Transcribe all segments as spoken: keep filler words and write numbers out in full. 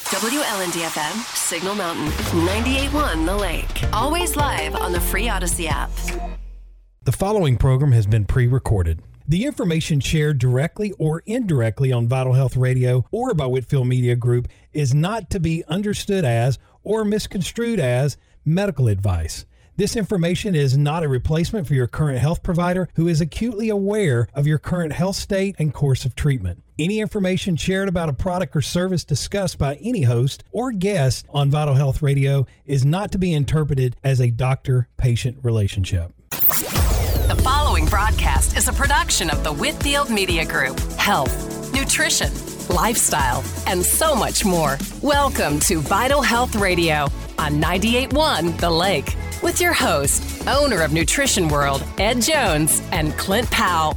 W L N D F M, Signal Mountain, ninety-eight point one The Lake. Always live on the free Odyssey app. The following program has been pre-recorded. The information shared directly or indirectly on Vital Health Radio or by Whitfield Media Group is not to be understood as or misconstrued as medical advice. This information is not a replacement for your current health provider who is acutely aware of your current health state and course of treatment. Any information shared about a product or service discussed by any host or guest on Vital Health Radio is not to be interpreted as a doctor-patient relationship. The following broadcast is a production of the Whitfield Media Group. Health, nutrition, lifestyle, and so much more. Welcome to Vital Health Radio on ninety-eight point one The Lake with your host, owner of Nutrition World, Ed Jones, and Clint Powell.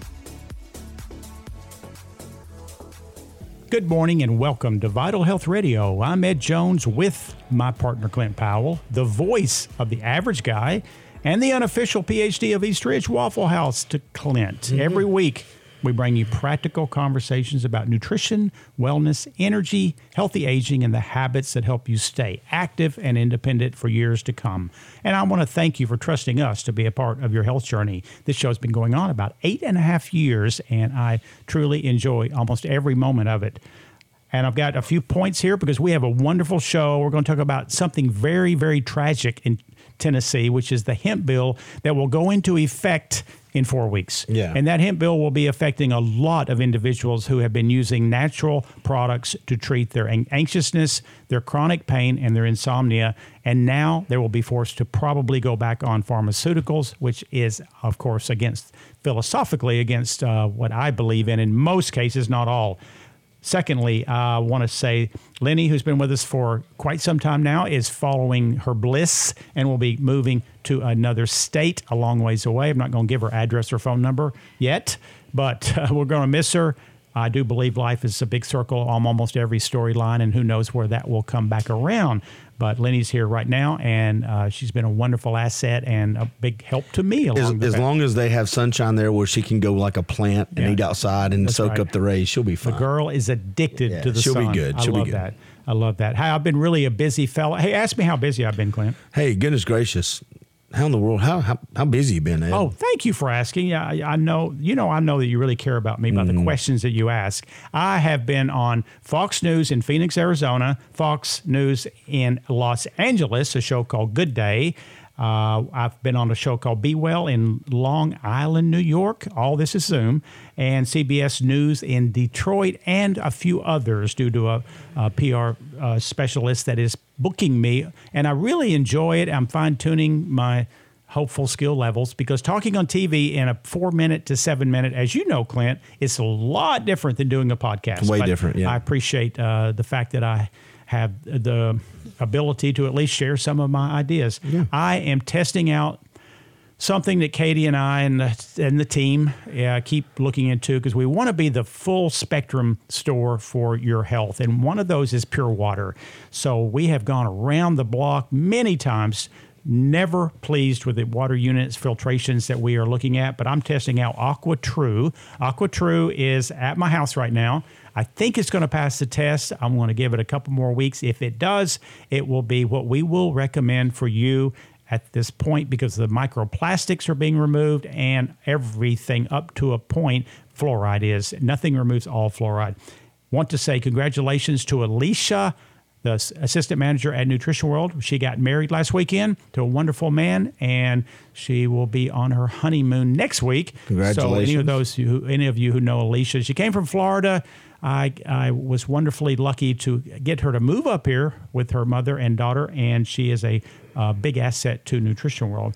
Good morning and welcome to Vital Health Radio. I'm Ed Jones with my partner Clint Powell, the voice of the average guy and the unofficial P H D of East Ridge Waffle House to Clint. Mm-hmm. Every week we bring you practical conversations about nutrition, wellness, energy, healthy aging, and the habits that help you stay active and independent for years to come. And I want to thank you for trusting us to be a part of your health journey. This show has been going on about eight and a half years, and I truly enjoy almost every moment of it. And I've got a few points here because we have a wonderful show. We're going to talk about something very, very tragic in Tennessee, which is the hemp bill that will go into effect in four weeks. Yeah. And that hemp bill will be affecting a lot of individuals who have been using natural products to treat their anxiousness, their chronic pain, and their insomnia. And now they will be forced to probably go back on pharmaceuticals, which is, of course, against philosophically against uh, what I believe in, in most cases, not all. Secondly, I want to say Lenny, who's been with us for quite some time now, is following her bliss and will be moving to another state a long ways away. I'm not going to give her address or phone number yet, but uh, we're going to miss her. I do believe life is a big circle on almost every storyline, and who knows where that will come back around. But Lenny's here right now, and uh, she's been a wonderful asset and a big help to me. Along As, the as path. long as they have sunshine there where she can go like a plant and Yeah. eat outside and That's soak right. up the rays, she'll be fine. The girl is addicted Yeah, to the she'll be sun. good. She'll I be love good. that. I love that. Hey, I've been really a busy fella. Hey, ask me how busy I've been, Clint. Hey, goodness gracious. How in the world? How how, how busy you been, Ed? Oh, thank you for asking. Yeah, I, I know, you know, I know that you really care about me, about Mm. the questions that you ask. I have been on Fox News in Phoenix, Arizona, Fox News in Los Angeles, a show called Good Day. Uh, I've been on a show called Be Well in Long Island, New York. All this is Zoom. And C B S News in Detroit and a few others due to a, a P R uh, specialist that is booking me. And I really enjoy it. I'm fine-tuning my hopeful skill levels because talking on T V in a four-minute to seven-minute, as you know, Clint, it's a lot different than doing a podcast. Way But different, yeah. I appreciate uh, the fact that I have the ability to at least share some of my ideas. Yeah. I am testing out something that Katie and I and the, and the team uh, keep looking into because we want to be the full spectrum store for your health. And one of those is pure water. So we have gone around the block many times, never pleased with the water units, filtrations that we are looking at, but I'm testing out AquaTrue. AquaTrue is at my house right now. I think it's going to pass the test. I'm going to give it a couple more weeks. If it does, it will be what we will recommend for you at this point because the microplastics are being removed and everything up to a point, fluoride is. Nothing removes all fluoride. Want to say congratulations to Alicia, the assistant manager at Nutrition World. She got married last weekend to a wonderful man, and she will be on her honeymoon next week. Congratulations. So any of those who, any of you who know Alicia, she came from Florida. I, I was wonderfully lucky to get her to move up here with her mother and daughter, and she is a uh, big asset to Nutrition World.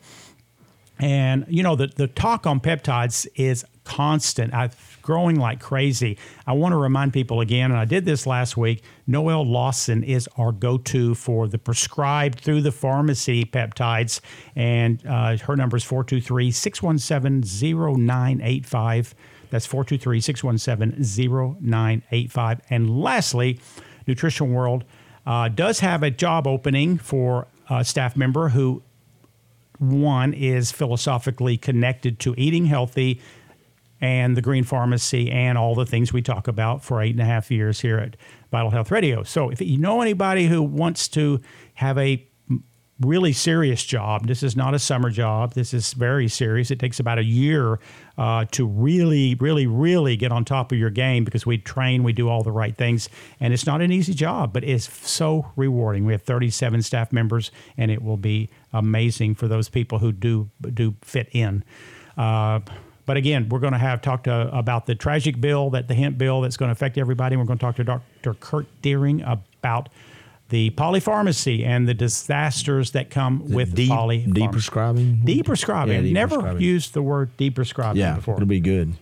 And, you know, the, the talk on peptides is constant. I'm growing like crazy. I want to remind people again, and I did this last week, Noelle Lawson is our go-to for the prescribed through the pharmacy peptides. And uh, her number is four two three, six one seven, zero nine eight five. That's four two three, six one seven, zero nine eight five. And lastly, Nutrition World uh, does have a job opening for a staff member who, one, is philosophically connected to eating healthy and the Green Pharmacy and all the things we talk about for eight and a half years here at Vital Health Radio. So if you know anybody who wants to have a really serious job, this is not a summer job. This is very serious. It takes about a year uh, to really, really, really get on top of your game because we train, we do all the right things. And it's not an easy job, but it's so rewarding. We have thirty-seven staff members, and it will be amazing for those people who do do fit in. Uh, but again, we're going to have talked about the tragic bill, that the hemp bill that's going to affect everybody. We're going to talk to Doctor Kurt Deering about the polypharmacy and the disasters that come the with de- polypharmacy. De-prescribing? De-prescribing. Yeah, I've never de-prescribing. used the word de-prescribing Yeah, before. it'll be good.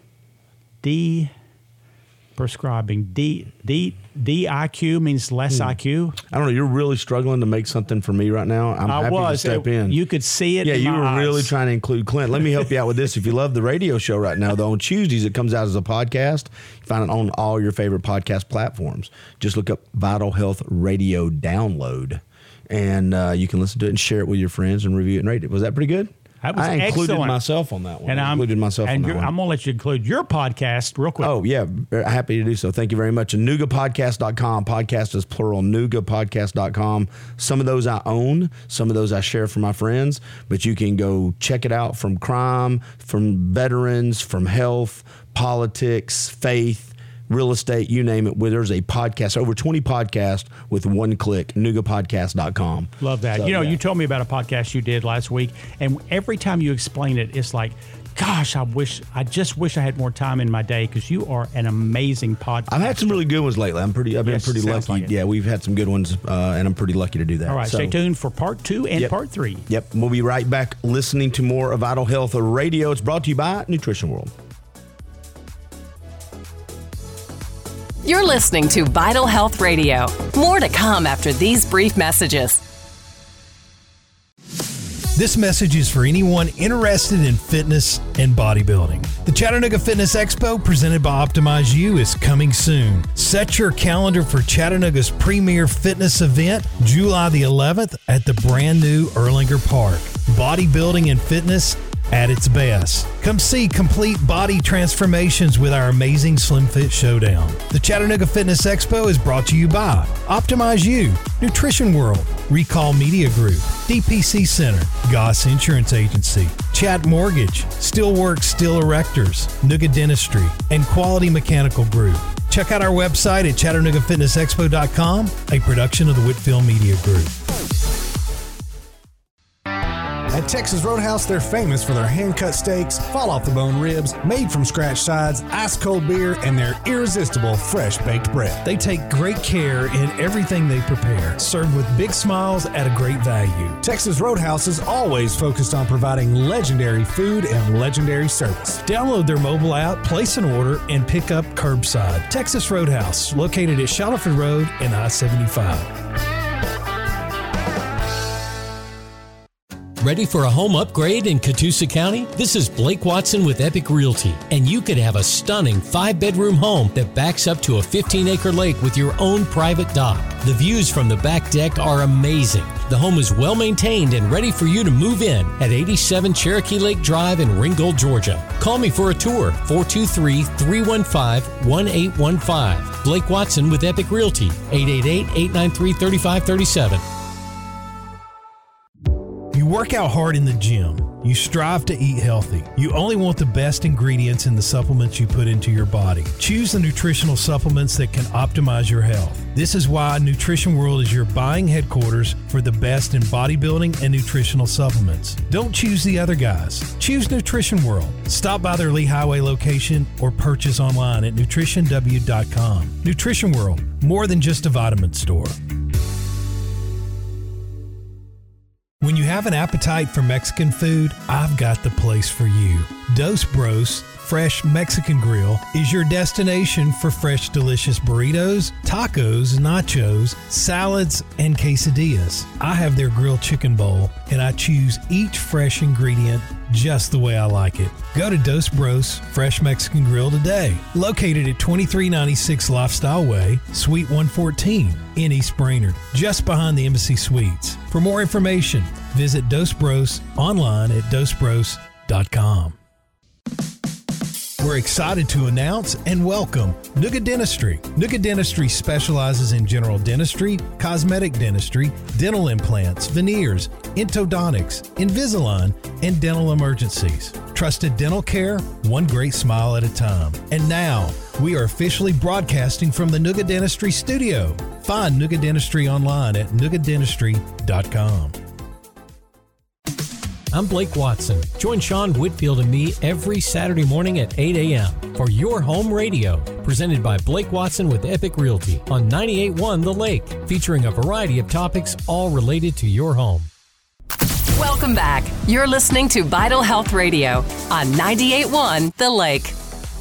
De-prescribing. D, D, D I Q means less Hmm. I Q. I don't know. You're really struggling to make something for me right now. I'm I happy was. to step It- in. You could see it Yeah, in you my were really eyes. trying to include Clint. Let me help you out with this. If you love the radio show right now, though, on Tuesdays it comes out as a podcast. You find it on all your favorite podcast platforms. Just look up Vital Health Radio Download, and uh, you can listen to it and share it with your friends and review it and rate it. Was that pretty good? That was I included excellent. myself on that one. And I I'm, included myself and on that you're- one. I'm going to let you include your podcast real quick. Oh, yeah. Very happy to do so. Thank you very much. And Nuga Podcast dot com. Podcast is plural. Nuga Podcast dot com. Some of those I own. Some of those I share for my friends. But you can go check it out from crime, from veterans, from health, politics, faith, real estate, you name it. Where there's a podcast, over twenty podcasts with one click. Nuga Podcast dot com. Love that. So, you know, yeah. you told me about a podcast you did last week, and every time you explain it, it's like, gosh, I wish, I just wish I had more time in my day because you are an amazing podcast. I've had some really good ones lately. I'm pretty. I've been Yes, pretty sounds lucky. like it. Yeah, we've had some good ones, uh, and I'm pretty lucky to do that. All right, So- stay tuned for part two and Yep. part three. Yep. We'll be right back listening to more of Vital Health Radio. It's brought to you by Nutrition World. You're listening to Vital Health Radio. More to come after these brief messages. This message is for anyone interested in fitness and bodybuilding. The Chattanooga Fitness Expo, presented by Optimize You, is coming soon. Set your calendar for Chattanooga's premier fitness event, July the eleventh, at the brand new Erlanger Park. Bodybuilding and fitness at its best. Come see complete body transformations with our amazing Slim Fit Showdown. The Chattanooga Fitness Expo is brought to you by Optimize You, Nutrition World, Recall Media Group, D P C Center, Goss Insurance Agency, Chat Mortgage, Steelworks Steel Erectors, Nooga Dentistry, and Quality Mechanical Group. Check out our website at Chattanooga Fitness Expo dot com, a production of the Whitfield Media Group. At Texas Roadhouse, they're famous for their hand-cut steaks, fall-off-the-bone ribs, made-from-scratch sides, ice-cold beer, and their irresistible fresh-baked bread. They take great care in everything they prepare, served with big smiles at a great value. Texas Roadhouse is always focused on providing legendary food and legendary service. Download their mobile app, place an order, and pick up curbside. Texas Roadhouse, located at Shuttleford Road and I seventy-five. Ready for a home upgrade in Catoosa County? This is Blake Watson with Epic Realty, and you could have a stunning five-bedroom home that backs up to a fifteen-acre lake with your own private dock. The views from the back deck are amazing. The home is well-maintained and ready for you to move in at eighty-seven Cherokee Lake Drive in Ringgold, Georgia. Call me for a tour, four two three, three one five, one eight one five. Blake Watson with Epic Realty, eight eight eight, eight nine three, three five three seven. You work out hard in the gym. You strive to eat healthy. You only want the best ingredients in the supplements you put into your body. Choose the nutritional supplements that can optimize your health. This is why Nutrition World is your buying headquarters for the best in bodybuilding and nutritional supplements. Don't choose the other guys. Choose Nutrition World. Stop by their Lee Highway location or purchase online at nutrition w dot com. Nutrition World, more than just a vitamin store. When you have an appetite for Mexican food, I've got the place for you. Dos Bros Fresh Mexican Grill is your destination for fresh, delicious burritos, tacos, nachos, salads, and quesadillas. I have their grilled chicken bowl, and I choose each fresh ingredient just the way I like it. Go to Dos Bros Fresh Mexican Grill today. Located at twenty-three ninety-six Lifestyle Way, Suite one fourteen in East Brainerd, just behind the Embassy Suites. For more information, visit Dos Bros online at dos bros dot com. We're excited to announce and welcome Nuga Dentistry. Nuga Dentistry specializes in general dentistry, cosmetic dentistry, dental implants, veneers, endodontics, Invisalign, and dental emergencies. Trusted dental care, one great smile at a time. And now, we are officially broadcasting from the Nuga Dentistry studio. Find Nuga Dentistry online at nuga dentistry dot com. I'm Blake Watson. Join Sean Whitfield and me every Saturday morning at eight a.m. for Your Home Radio, presented by Blake Watson with Epic Realty on ninety-eight point one The Lake, featuring a variety of topics all related to your home. Welcome back. You're listening to Vital Health Radio on ninety-eight point one The Lake.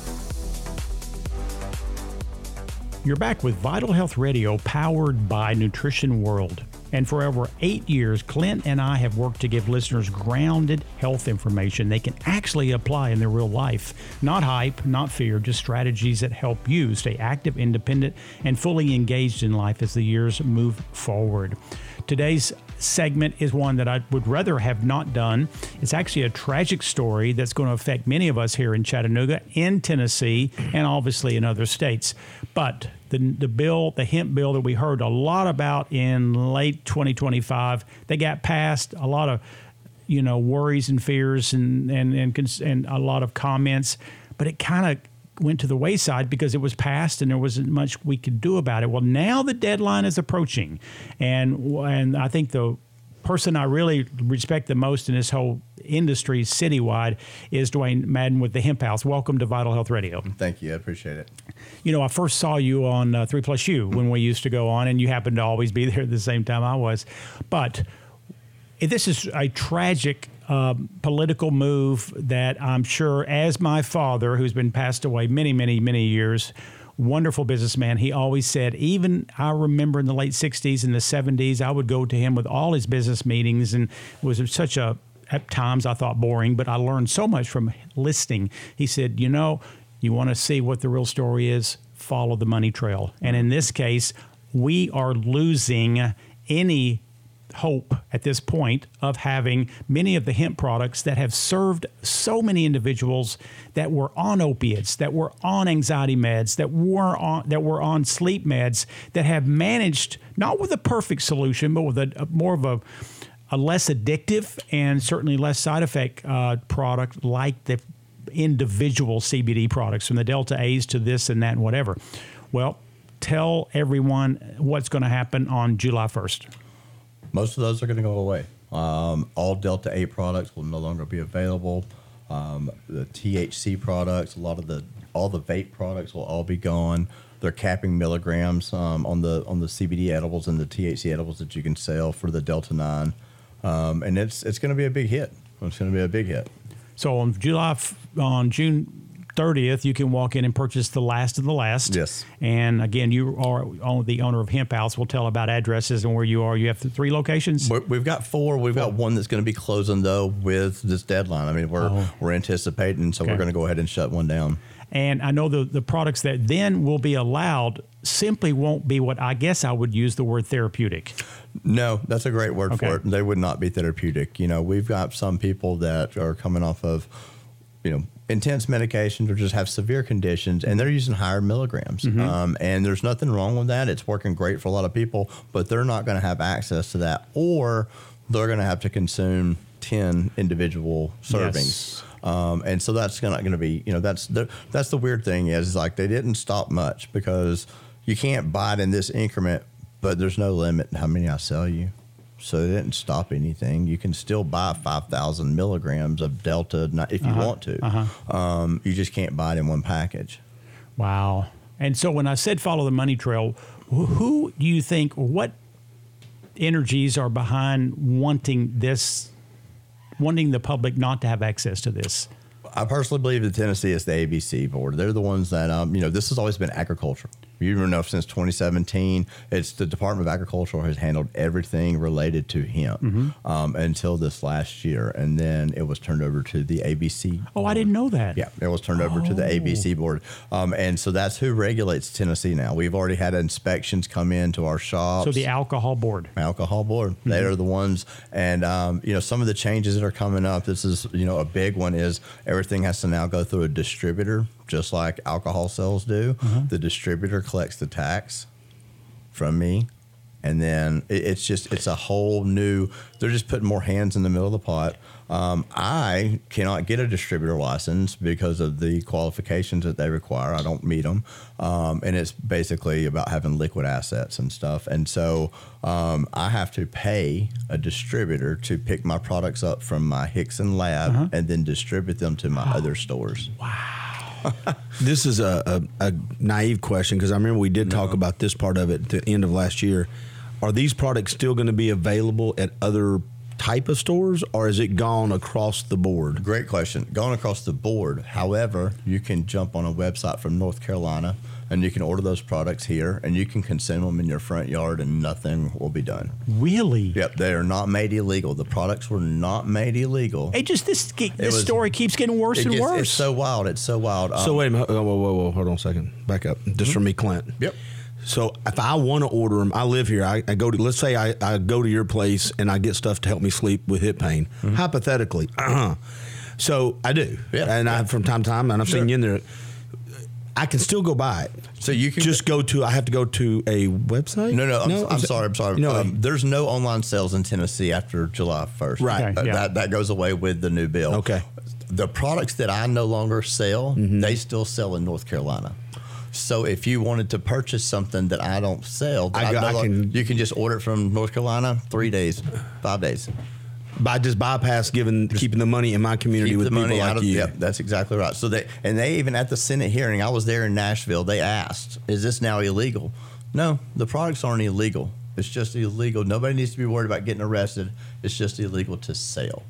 You're back with Vital Health Radio, powered by Nutrition World. And for over eight years, Clint and I have worked to give listeners grounded health information they can actually apply in their real life. Not hype, not fear, just strategies that help you stay active, independent, and fully engaged in life as the years move forward. Today's segment is one that I would rather have not done. It's actually a tragic story that's going to affect many of us here in Chattanooga, in Tennessee, and obviously in other states. But the the bill, the hemp bill that we heard a lot about in late twenty twenty-five, they got passed. A lot of, you know, worries and fears and and and, and a lot of comments, but it kind of went to the wayside because it was passed and there wasn't much we could do about it. Well, now the deadline is approaching, and and I think the person I really respect the most in this whole industry citywide is Dwayne Madden with the Hemp House. Welcome to Vital Health Radio. Thank you. I appreciate it. You know, I first saw you on uh, three plus U when we used to go on, and you happened to always be there at the same time I was. But this is a tragic uh, political move that I'm sure, as my father, who's been passed away many, many, many years, wonderful businessman, he always said, even I remember in the late sixties and the seventies, I would go to him with all his business meetings, and it was such a, at times I thought boring, but I learned so much from listening. He said, you know, you want to see what the real story is, follow the money trail. And in this case, we are losing any hope at this point of having many of the hemp products that have served so many individuals that were on opiates, that were on anxiety meds, that were on that were on sleep meds, that have managed, not with a perfect solution, but with a, a more of a a less addictive and certainly less side effect uh, product like the individual C B D products, from the Delta A's to this and that and whatever. Well, tell everyone what's going to happen on July first. Most of those are going to go away. Um, all Delta eight products will no longer be available. Um, the T H C products, a lot of the all the vape products will all be gone. They're capping milligrams um, on the on the C B D edibles and the T H C edibles that you can sell for the Delta nine, um, and it's it's going to be a big hit. It's going to be a big hit. So on July on June thirtieth, you can walk in and purchase the last of the last. Yes. And again, you are the owner of Hemp House. We'll tell about addresses and where you are. You have three locations? We're, we've got four. We've four. got one that's going to be closing, though, with this deadline. I mean, we're oh. we're anticipating, so okay. we're going to go ahead and shut one down. And I know the, the products that then will be allowed simply won't be what I guess I would use the word therapeutic. No, that's a great word okay. for it. They would not be therapeutic. You know, we've got some people that are coming off of, you know, intense medications or just have severe conditions, and they're using higher milligrams. Mm-hmm. Um, and there's nothing wrong with that. It's working great for a lot of people, but they're not going to have access to that, or they're going to have to consume ten individual servings. Yes. Um, and so that's not going to be, you know, that's the, that's the weird thing is, is like they didn't stop much because you can't buy it in this increment, but there's no limit to how many I sell you. So they didn't stop anything. You can still buy five thousand milligrams of Delta if you uh-huh. want to. Uh-huh. Um, you just can't buy it in one package. Wow. And so when I said follow the money trail, who do you think, what energies are behind wanting this, wanting the public not to have access to this? I personally believe that Tennessee is the A B C board. They're the ones that, um, you know, this has always been agriculture. You know, since twenty seventeen, it's the Department of Agriculture has handled everything related to hemp mm-hmm. um, until this last year, and then it was turned over to the A B C. Oh, board. I didn't know that. Yeah, it was turned oh. over to the A B C board, um, and so that's who regulates Tennessee now. We've already had inspections come into our shops. So the alcohol board. Alcohol board. Mm-hmm. They are the ones, and um, you know, some of the changes that are coming up. This is you know a big one is everything has to now go through a distributor. Just like alcohol sales do, uh-huh. the distributor collects the tax from me, and then it, it's just it's a whole new. They're just putting more hands in the middle of the pot. Um, I cannot get a distributor license because of the qualifications that they require. I don't meet them, um, and it's basically about having liquid assets and stuff. And so um, I have to pay a distributor to pick my products up from my Hickson lab uh-huh. and then distribute them to my wow. other stores. Wow. This is a, a, a naive question because I remember we did talk no. about this part of it at the end of last year. Are these products still going to be available at other type of stores, or is it gone across the board? Great question. Gone across the board. However, you can jump on a website from North Carolina and you can order those products here and you can consume them in your front yard and nothing will be done. Really? Yep. They are not made illegal. The products were not made illegal. It just, this, this was, story keeps getting worse and gets, worse. It's so wild. It's so wild. So um, wait a minute. Whoa, whoa, whoa, whoa. Hold on a second. Back up. Just mm-hmm. for me, Clint. Yep. So if I want to order them, I live here. I, I go to, let's say I, I go to your place and I get stuff to help me sleep with hip pain. Mm-hmm. Hypothetically. Uh-huh. So I do. Yeah. And yeah. I, from time to time, and I've sure. seen you in there, I can still go buy it. So you can just go to, I have to go to a website? No, no, I'm, no? I'm sorry. I'm sorry. No, um, there's no online sales in Tennessee after July first. Right. Okay, uh, yeah. that, that goes away with the new bill. Okay. The products that I no longer sell, mm-hmm. they still sell in North Carolina. So if you wanted to purchase something that I don't sell, I, I, go, no I longer, can, you can just order it from North Carolina, three days, five days. By just bypass giving just keeping the money in my community with people like of, you. Yeah, that's exactly right. So they and they even at the Senate hearing, I was there in Nashville. They asked, "Is this now illegal?" No, the products aren't illegal. It's just illegal. Nobody needs to be worried about getting arrested. It's just illegal to sell.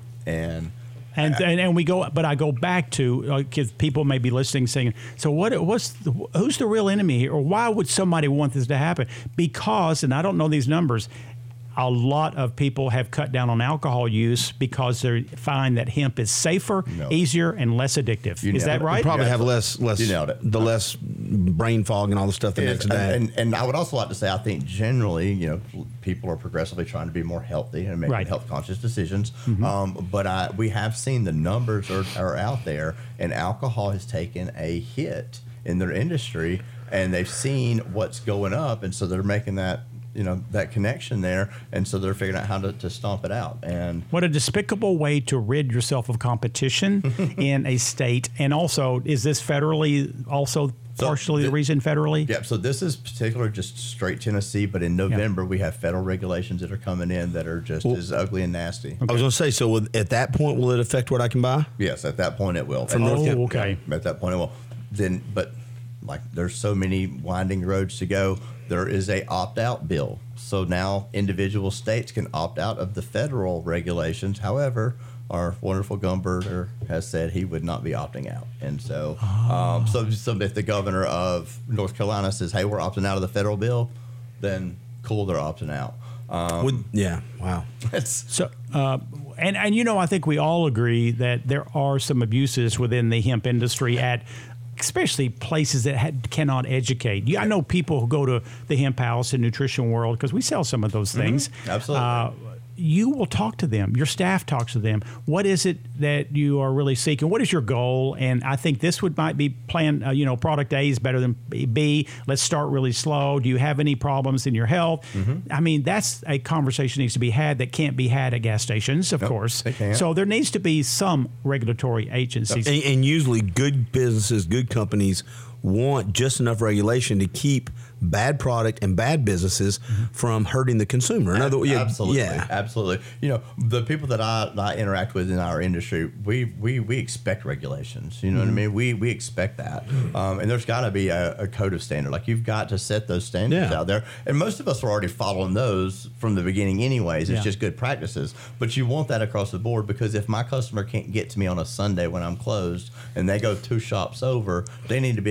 And and and, and we go, but I go back to because uh, people may be listening, saying, "So what? What's the, who's the real enemy here, or why would somebody want this to happen?" Because, and I don't know these numbers. A lot of people have cut down on alcohol use because they find that hemp is safer, no. easier, and less addictive. You is that it. right? You probably yeah. have less, less, you nailed it. the less brain fog and all the stuff the next day. And, and I would also like to say, I think generally, you know, people are progressively trying to be more healthy and making right. health conscious decisions. Mm-hmm. Um, but I, we have seen the numbers are, are out there, and alcohol has taken a hit in their industry, and they've seen what's going up, and so they're making that. You know, that connection there, and so they're figuring out how to, to stomp it out. And what a despicable way to rid yourself of competition in a state. And also, is this federally also so partially the, the reason federally? Yeah, so this is particular just straight Tennessee, but in November yeah. we have federal regulations that are coming in that are just well, as ugly and nasty. Okay. I was going to say, so with, at that point, will it affect what I can buy? Yes, at that point it will. From at, oh, yeah, okay. At that point it will. Then, but like there's so many winding roads to go. There is a opt-out bill. So now individual states can opt out of the federal regulations. However, our wonderful Gumbirder has said he would not be opting out. And so, oh. um, so, so if the governor of North Carolina says, hey, we're opting out of the federal bill, then cool, they're opting out. Um, Would, yeah, wow. so, uh, and, and, you know, I think we all agree that there are some abuses within the hemp industry at especially places that had, cannot educate. Yeah, I know people who go to the Hemp House and Nutrition World because we sell some of those things. Mm-hmm. Absolutely. Uh, you will talk to them. Your staff talks to them. What is it that you are really seeking? What is your goal? And I think this would might be plan. Uh, you know, product A is better than B. Let's start really slow. Do you have any problems in your health? Mm-hmm. I mean, that's a conversation that needs to be had that can't be had at gas stations, of nope, course. They can't. So there needs to be some regulatory agencies. And, and usually good businesses, good companies want just enough regulation to keep bad product and bad businesses mm-hmm. from hurting the consumer. In other words, absolutely, yeah, absolutely. You know, the people that I, that I interact with in our industry, we we, we expect regulations. You know mm-hmm. what I mean? We we expect that, um, and there's got to be a, a code of standard. Like you've got to set those standards yeah. out there, and most of us are already following those from the beginning, anyways. It's yeah. just good practices. But you want that across the board because if my customer can't get to me on a Sunday when I'm closed, and they go two shops over, they need to be able to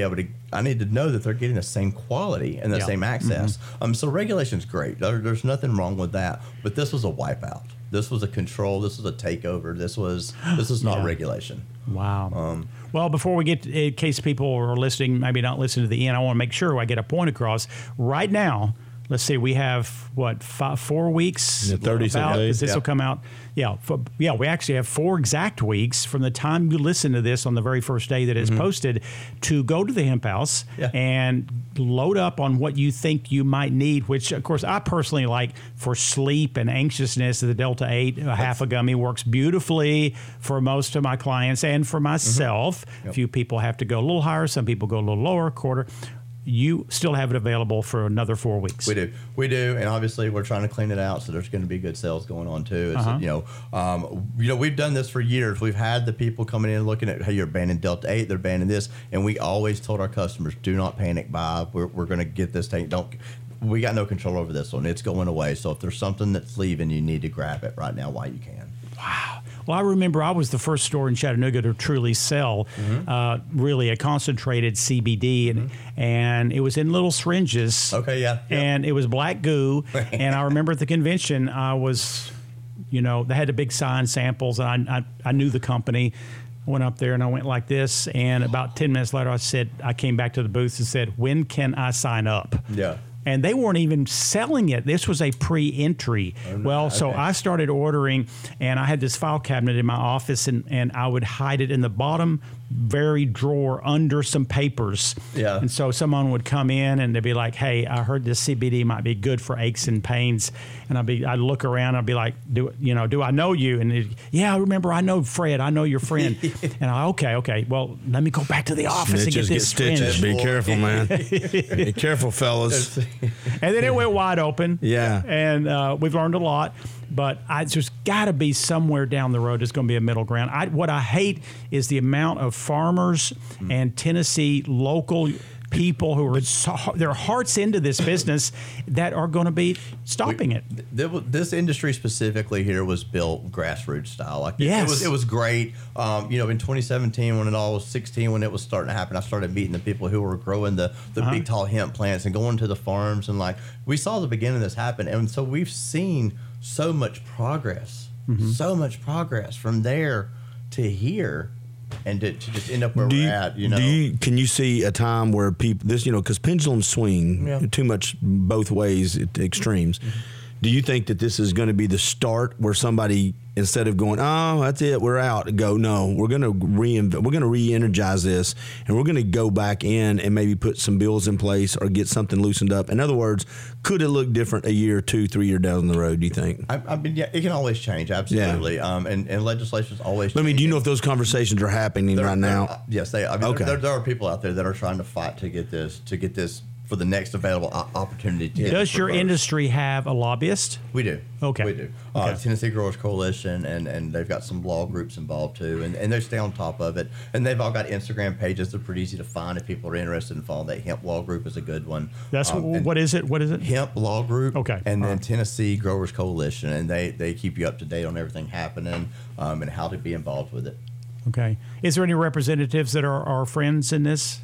I need to know that they're getting the same quality and the Yeah. same access. Mm-hmm. Um, so regulation's great. There, there's nothing wrong with that. But this was a wipeout. This was a control. This was a takeover. This was this was not Yeah. regulation. Wow. Um, well, before we get, in case people are listening, maybe not listen to the end, I want to make sure I get a point across. Right now, let's see, we have, what, five, four weeks? Yeah, thirty-some about, days. This Yeah. will come out. Yeah, for, yeah, we actually have four exact weeks from the time you listen to this on the very first day that it's posted to go to the Hemp House Yeah. and load up on what you think you might need, which, of course, I personally like for sleep and anxiousness. The Delta eight, a half a gummy, works beautifully for most of my clients and for myself. A Yep. few people have to go a little higher. Some people go a little lower, quarter. You still have it available for another four weeks. We do, we do, and obviously we're trying to clean it out, so there's going to be good sales going on too. It's, Uh-huh. You know, um, you know, we've done this for years. We've had the people coming in looking at, hey, you're banning Delta eight, they're banning this, and we always told our customers, do not panic buy. We're, we're going to get this thing. Don't. We got no control over this one. It's going away. So if there's something that's leaving, you need to grab it right now while you can. Well, I remember I was the first store in Chattanooga to truly sell Mm-hmm. uh, really a concentrated C B D, and, and it was in little syringes. Okay, yeah, yeah. And it was black goo. And I remember at the convention, I was, you know, they had the big sign samples, and I, I, I knew the company. I went up there and I went like this, and about ten minutes later, I said, I came back to the booth and said, when can I sign up? Yeah. And they weren't even selling it. This was a pre-entry. Well, so okay. I started ordering, and I had this file cabinet in my office, and, and I would hide it in the bottom very drawer under some papers. Yeah. And so someone would come in, and they'd be like, hey, I heard this C B D might be good for aches and pains. And I'd be, I'd look around, I'd be like, do you know, do I know you? And it, yeah, I remember, I know Fred, I know your friend. And I, okay, okay, well, let me go back to the office and Snitches get get this stitches. syringe. Be careful, man. Be careful, fellas. And then it went wide open. Yeah. And uh, we've learned a lot. But I, there's got to be somewhere down the road there's going to be a middle ground. I, what I hate is the amount of farmers Mm. and Tennessee local people who are so, their hearts into this business that are going to be stopping it. Th- th- This industry specifically here was built grassroots style. Like it- Yes. it was, it was great. Um, you know, in twenty seventeen, when it all was sixteen, when it was starting to happen, I started meeting the people who were growing the the Uh-huh. big tall hemp plants and going to the farms, and like we saw the beginning of this happen, and so we've seen so much progress, Mm-hmm. so much progress from there to here, and to, to just end up where Do we're you, at. You know, do you, can you see a time where people, this, you know, because pendulums swing Yeah. too much both ways at the extremes. Do you think that this is going to be the start where somebody, instead of going, oh, that's it, we're out, go, no, we're going to reinvent, we're going to re-energize this, and we're going to go back in and maybe put some bills in place or get something loosened up? In other words, could it look different a year, two, three year down the road, do you think? I, I mean, yeah, it can always change, absolutely. Um, and, and legislation's always. I mean, do you know changing. if those conversations are happening There- right there- now? uh, yes, they. I mean, Okay. there, there are people out there that are trying to fight to get this to get this for the next available o- opportunity. To get Does this your reversed. industry have a lobbyist? We do. Okay. We do. Uh, Okay. Tennessee Growers Coalition, and, and they've got some law groups involved too, and, and they stay on top of it. And they've all got Instagram pages. They're pretty easy to find if people are interested in following. That Hemp Law Group is a good one. That's Um, and what is it? What is it? Hemp Law Group. Okay. And All then right. Tennessee Growers Coalition, and they, they keep you up to date on everything happening um, and how to be involved with it. Okay. Is there any representatives that are, are friends in this?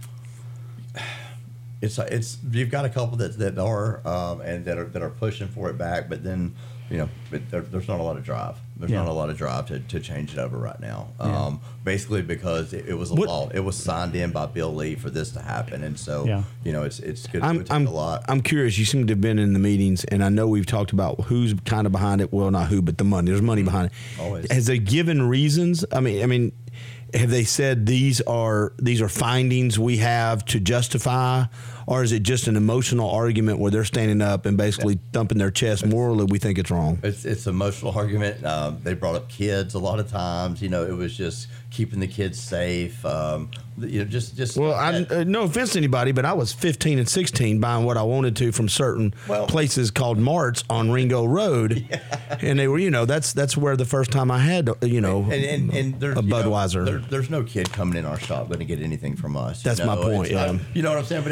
It's it's you've got a couple that that are um, and that are that are pushing for it back, but then you know but there, there's not a lot of drive. There's Yeah. not a lot of drive to, to change it over right now. Yeah. Um, basically because it, it was a What- law. It was signed in by Bill Lee for this to happen, and so Yeah. you know it's it's good. It I'm would take I'm a lot. I'm curious. You seem to have been in the meetings, and I know we've talked about who's kind of behind it. Well, not who, but the money. There's money behind it. Always. Has they given reasons? I mean, I mean, have they said these are these are findings we have to justify, or is it just an emotional argument where they're standing up and basically thumping their chest morally? We think it's wrong. It's it's an emotional argument. Um, they brought up kids a lot of times. You know, it was just keeping the kids safe. Um, you know, just just Well, I, uh, no offense to anybody, but I was fifteen and sixteen buying what I wanted to from certain Well- places called Marts on Ringo Road, and they were, you know, that's that's where the first time I had, you know, and and, and there's a you know, Budweiser. there, there's no kid coming in our shop going to get anything from us. you That's my know? point, It's not- yeah. you know what I'm saying? But it's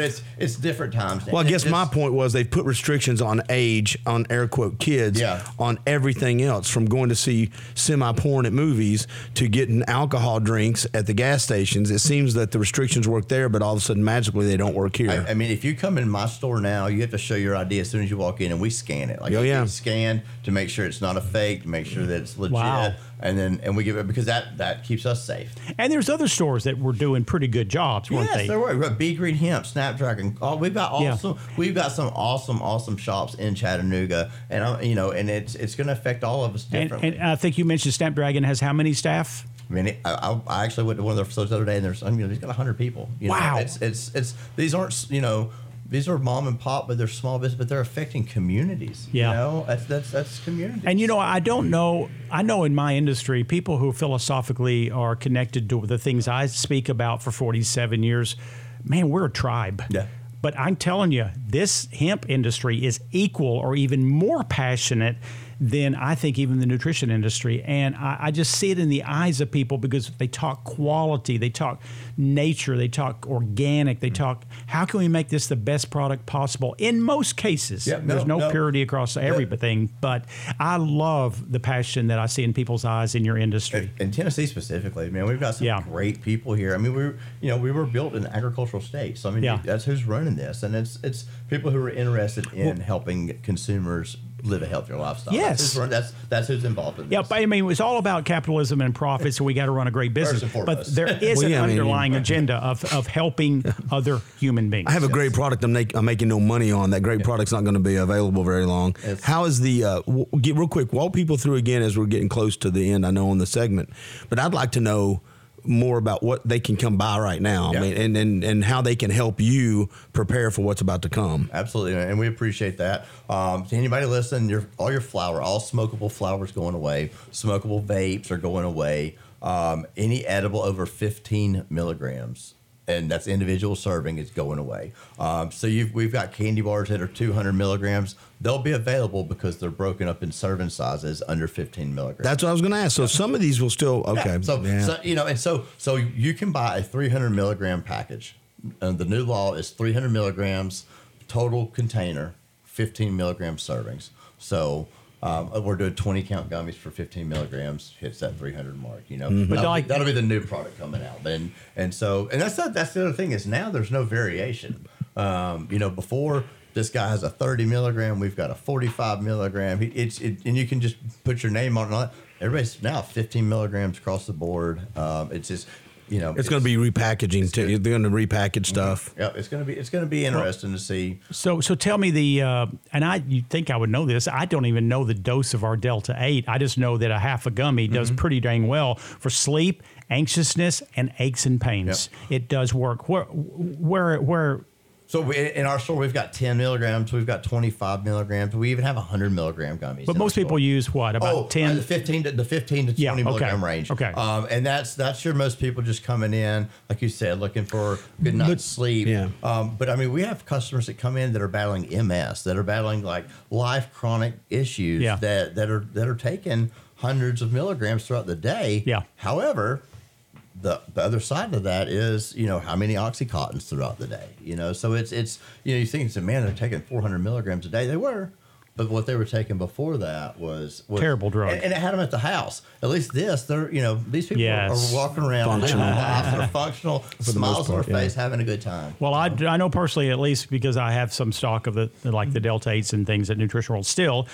it's different times. Well, I And guess it's- my point was they've put restrictions on age, on air quote kids, Yeah. on everything else, from going to see semi-porn at movies to getting alcohol drinks at the gas stations. It seems that the restrictions work there, but all of a sudden magically they don't work here. I, I mean, if you come in my store now, you have to show your I D as soon as you walk in, and we scan it. Like, Oh, it yeah. gets scanned to make sure it's not a fake, to make sure that it's legit, Wow. and then and we give it because that that keeps us safe. And there's other stores that were doing pretty good jobs, weren't Yes, they? there were. We've got Bee Green Hemp, Snapdragon. Oh, we've got Yeah. awesome. We've got some awesome, awesome shops in Chattanooga, and I, you know, and it's it's going to affect all of us And, differently. and I think you mentioned Snapdragon has how many staff? I mean, it, I, I actually went to one of their facilities the other day, and there's, I mean, he's got hundred people. You know, Wow. It's it's it's these aren't you know. These are mom and pop, but they're small business, but they're affecting communities. Yeah. You know, that's that's that's communities. And you know, I don't know. I know in my industry, people who philosophically are connected to the things I speak about for forty-seven years, man, we're a tribe. Yeah. But I'm telling you, this hemp industry is equal or even more passionate than I think even the nutrition industry. And I, I just see it in the eyes of people because they talk quality, they talk nature, they talk organic, they talk, how can we make this the best product possible? In most cases, Yep, there's no, no, no. purity across everything, but I love the passion that I see in people's eyes in your industry. in Tennessee specifically, man, we've got some Yeah. great people here. I mean, we were, you know, we were built in an agricultural state, so I mean, Yeah. that's who's running this, and it's it's people who are interested in helping consumers live a healthier lifestyle. Yes. that's who's, run, that's, that's who's involved in Yeah, this. but I mean, it's all about capitalism and profits, and we got to run a great business. and But foremost. there is Well, an yeah, I mean, underlying agenda of, of helping other human beings. I have a great product I'm, make, I'm making no money on. That great product's not going to be available very long. It's- How is the, uh, w- get real quick, walk people through again as we're getting close to the end, I know, on the segment. But I'd like to know more about what they can come by right now. Yeah. I mean, and, and, and how they can help you prepare for what's about to come. Absolutely, and we appreciate that. Um, to anybody listening, your all your flour, all smokable flour is going away. Smokable vapes are going away. Um, any edible over fifteen milligrams, and that's individual serving, is going away. Um, so you've, we've got candy bars that are two hundred milligrams. They'll be available because they're broken up in serving sizes under fifteen milligrams. That's what I was going to ask. So some of these will still, okay. Yeah, So, yeah. so you know, and so so you can buy a three hundred milligram package. And the new law is three hundred milligrams total container, fifteen milligram servings. So um, we're doing twenty count gummies for fifteen milligrams. Hits that three hundred mark. You know, Mm-hmm. that'll, like- be, that'll be the new product coming out. And and so and that's the, that's the other thing is now there's no variation. Um, you know, before. This guy has a thirty milligram. We've got a forty-five milligram. He- It's it, and you can just put your name on it. Everybody's now fifteen milligrams across the board. Um, it's just, you know, it's going to be repackaging too. good. They're going to repackage stuff. Yeah, it's going to be it's going to be interesting to see. So, so tell me the, uh, and I, you think I would know this. I don't even know the dose of our Delta eight. I just know that a half a gummy does Mm-hmm. pretty dang well for sleep, anxiousness, and aches and pains. It does work. Where, where, where? So we, in our store, we've got ten milligrams. We've got twenty-five milligrams. We even have one hundred milligram gummies. But in most our people store. use what, about Oh, ten? uh, the fifteen to the fifteen to Yeah, twenty okay, milligram range. okay. um, and that's that's your most people just coming in, like you said, looking for good night's sleep. yeah. Um, but I mean, we have customers that come in that are battling M S, that are battling like life chronic issues, Yeah. that that are that are taking hundreds of milligrams throughout the day. Yeah. However, the the other side of that is, you know, how many Oxycontins throughout the day, you know? So it's, it's you know, you think, it's a man, they're taking four hundred milligrams a day. They were. But what they were taking before that was, was Terrible drug. And, and it had them at the house. At least this, they're, you know, these people Yes. are walking around, living Functional. lives, they're functional, smiles on part, their yeah. face, having a good time. Well, I, I know personally, at least because I have some stock of the like the Delta eights and things at Nutrition World still.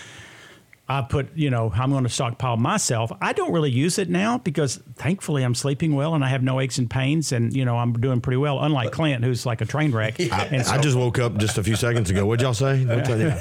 I put, you know, I'm going to stockpile myself. I don't really use it now because thankfully I'm sleeping well and I have no aches and pains and, you know, I'm doing pretty well, unlike Clint, who's like a train wreck. And so, I just woke up just a few seconds ago. What'd y'all say? What'd y'all-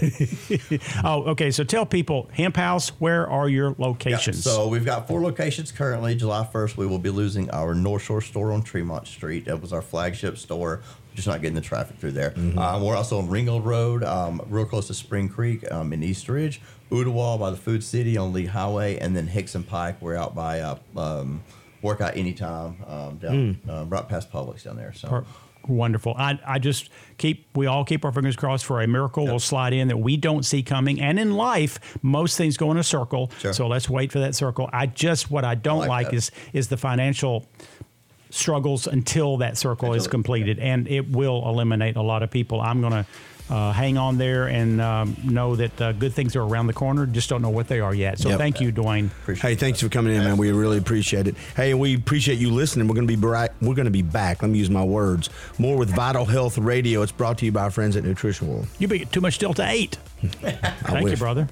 oh, okay. So tell people, Hemp House, where are your Yeah, locations? so we've got four locations currently. July first, we will be losing our North Shore store on Tremont Street. That was our flagship store. Just not getting the traffic through there. Um, we're also on Ringgold Road, um, real close to Spring Creek um, in East Ridge. Ooltewah by the Food City on Lee Highway, and then Hickson Pike. We're out by uh, um, Workout Anytime um, down uh, right past Publix down there. So. Per- Wonderful. I, I just keep, we all keep our fingers crossed for a miracle will slide in that we don't see coming. And in life, most things go in a circle. Sure. So let's wait for that circle. I just, what I don't I like like, that. is, is the financial struggles until that circle is completed, and it will eliminate a lot of people. I'm going to uh, hang on there and um, know that uh, good things are around the corner. Just don't know what they are yet. So Yep. thank you, Dwayne. Appreciate hey, thanks for coming in, man. We really appreciate it. Hey, we appreciate you listening. We're going to be bri- we're going to be back. Let me use my words. More with Vital Health Radio. It's brought to you by our friends at Nutrition World. You be too much Delta eight. Thank wish. you, brother.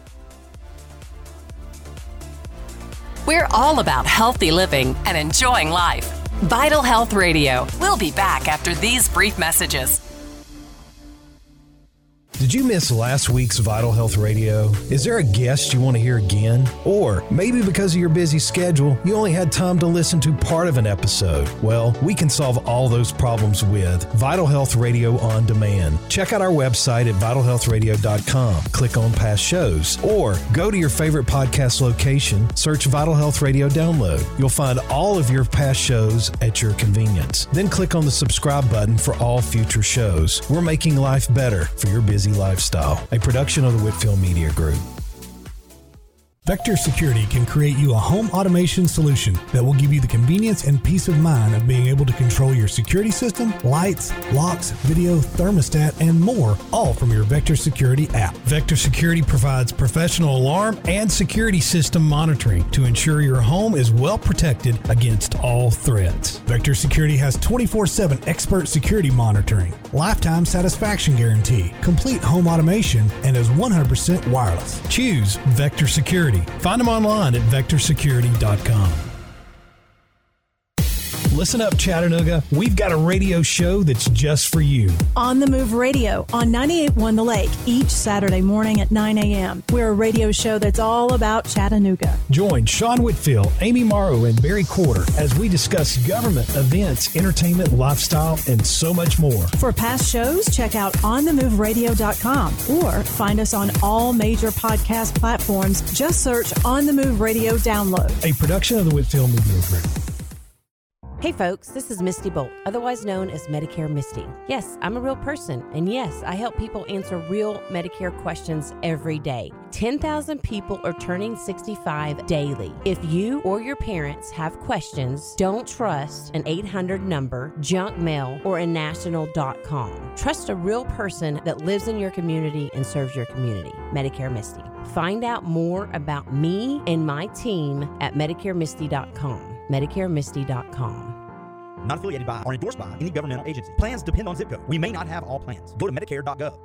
We're all about healthy living and enjoying life. Vital Health Radio. We'll be back after these brief messages. Did you miss last week's Vital Health Radio? Is there a guest you want to hear again? Or maybe because of your busy schedule, you only had time to listen to part of an episode? Well, we can solve all those problems with Vital Health Radio On Demand. Check out our website at vital health radio dot com. Click on past shows or go to your favorite podcast location, search Vital Health Radio Download. You'll find all of your past shows at your convenience. Then click on the subscribe button for all future shows. We're making life better for your busy lifestyle. A production of the Whitfield Media Group. Vector Security can create you a home automation solution that will give you the convenience and peace of mind of being able to control your security system, lights, locks, video, thermostat, and more, all from your Vector Security app. Vector Security provides professional alarm and security system monitoring to ensure your home is well protected against all threats. Vector Security has twenty-four seven expert security monitoring, lifetime satisfaction guarantee, complete home automation, and is one hundred percent wireless. Choose Vector Security. Find them online at vector security dot com. Listen up, Chattanooga. We've got a radio show that's just for you. On the Move Radio on ninety-eight point one The Lake each Saturday morning at nine a.m. We're a radio show that's all about Chattanooga. Join Sean Whitfield, Amy Morrow, and Barry Quarter as we discuss government, events, entertainment, lifestyle, and so much more. For past shows, check out on the move radio dot com or find us on all major podcast platforms. Just search On the Move Radio Download. A production of the Whitfield Media Group. Hey folks, this is Misty Bolt, otherwise known as Medicare Misty. Yes, I'm a real person, and yes, I help people answer real Medicare questions every day. ten thousand people are turning sixty-five daily. If you or your parents have questions, don't trust an eight hundred number, junk mail, or a national dot com. Trust a real person that lives in your community and serves your community. Medicare Misty. Find out more about me and my team at medicare misty dot com. medicare misty dot com. Not affiliated by or endorsed by any governmental agency. Plans depend on zip code. We may not have all plans. Go to medicare dot gov.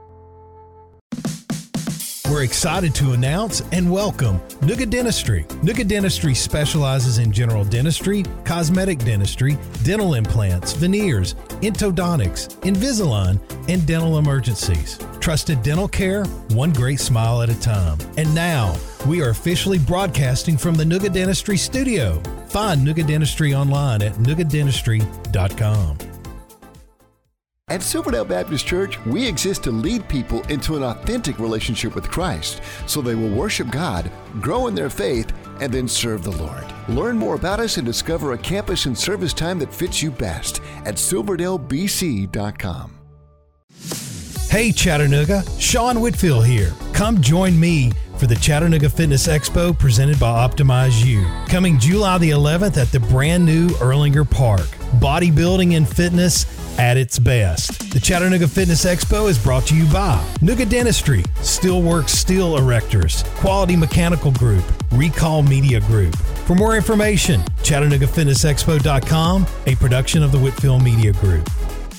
We're excited to announce and welcome Nuga Dentistry. Nuga Dentistry specializes in general dentistry, cosmetic dentistry, dental implants, veneers, endodontics, Invisalign, and dental emergencies. Trusted dental care, one great smile at a time. And now, we are officially broadcasting from the Nuga Dentistry studio. Find Nuga Dentistry online at nuga dentistry dot com. At Silverdale Baptist Church, we exist to lead people into an authentic relationship with Christ so they will worship God, grow in their faith, and then serve the Lord. Learn more about us and discover a campus and service time that fits you best at silverdale b c dot com. Hey Chattanooga, Sean Whitfield here. Come join me for the Chattanooga Fitness Expo presented by Optimize You. Coming July the eleventh at the brand new Erlanger Park. Bodybuilding and fitness at its best. The Chattanooga Fitness Expo is brought to you by Nuga Dentistry, Steelworks Steel Erectors, Quality Mechanical Group, Recall Media Group. For more information, chattanooga fitness expo dot com, a production of the Whitfield Media Group.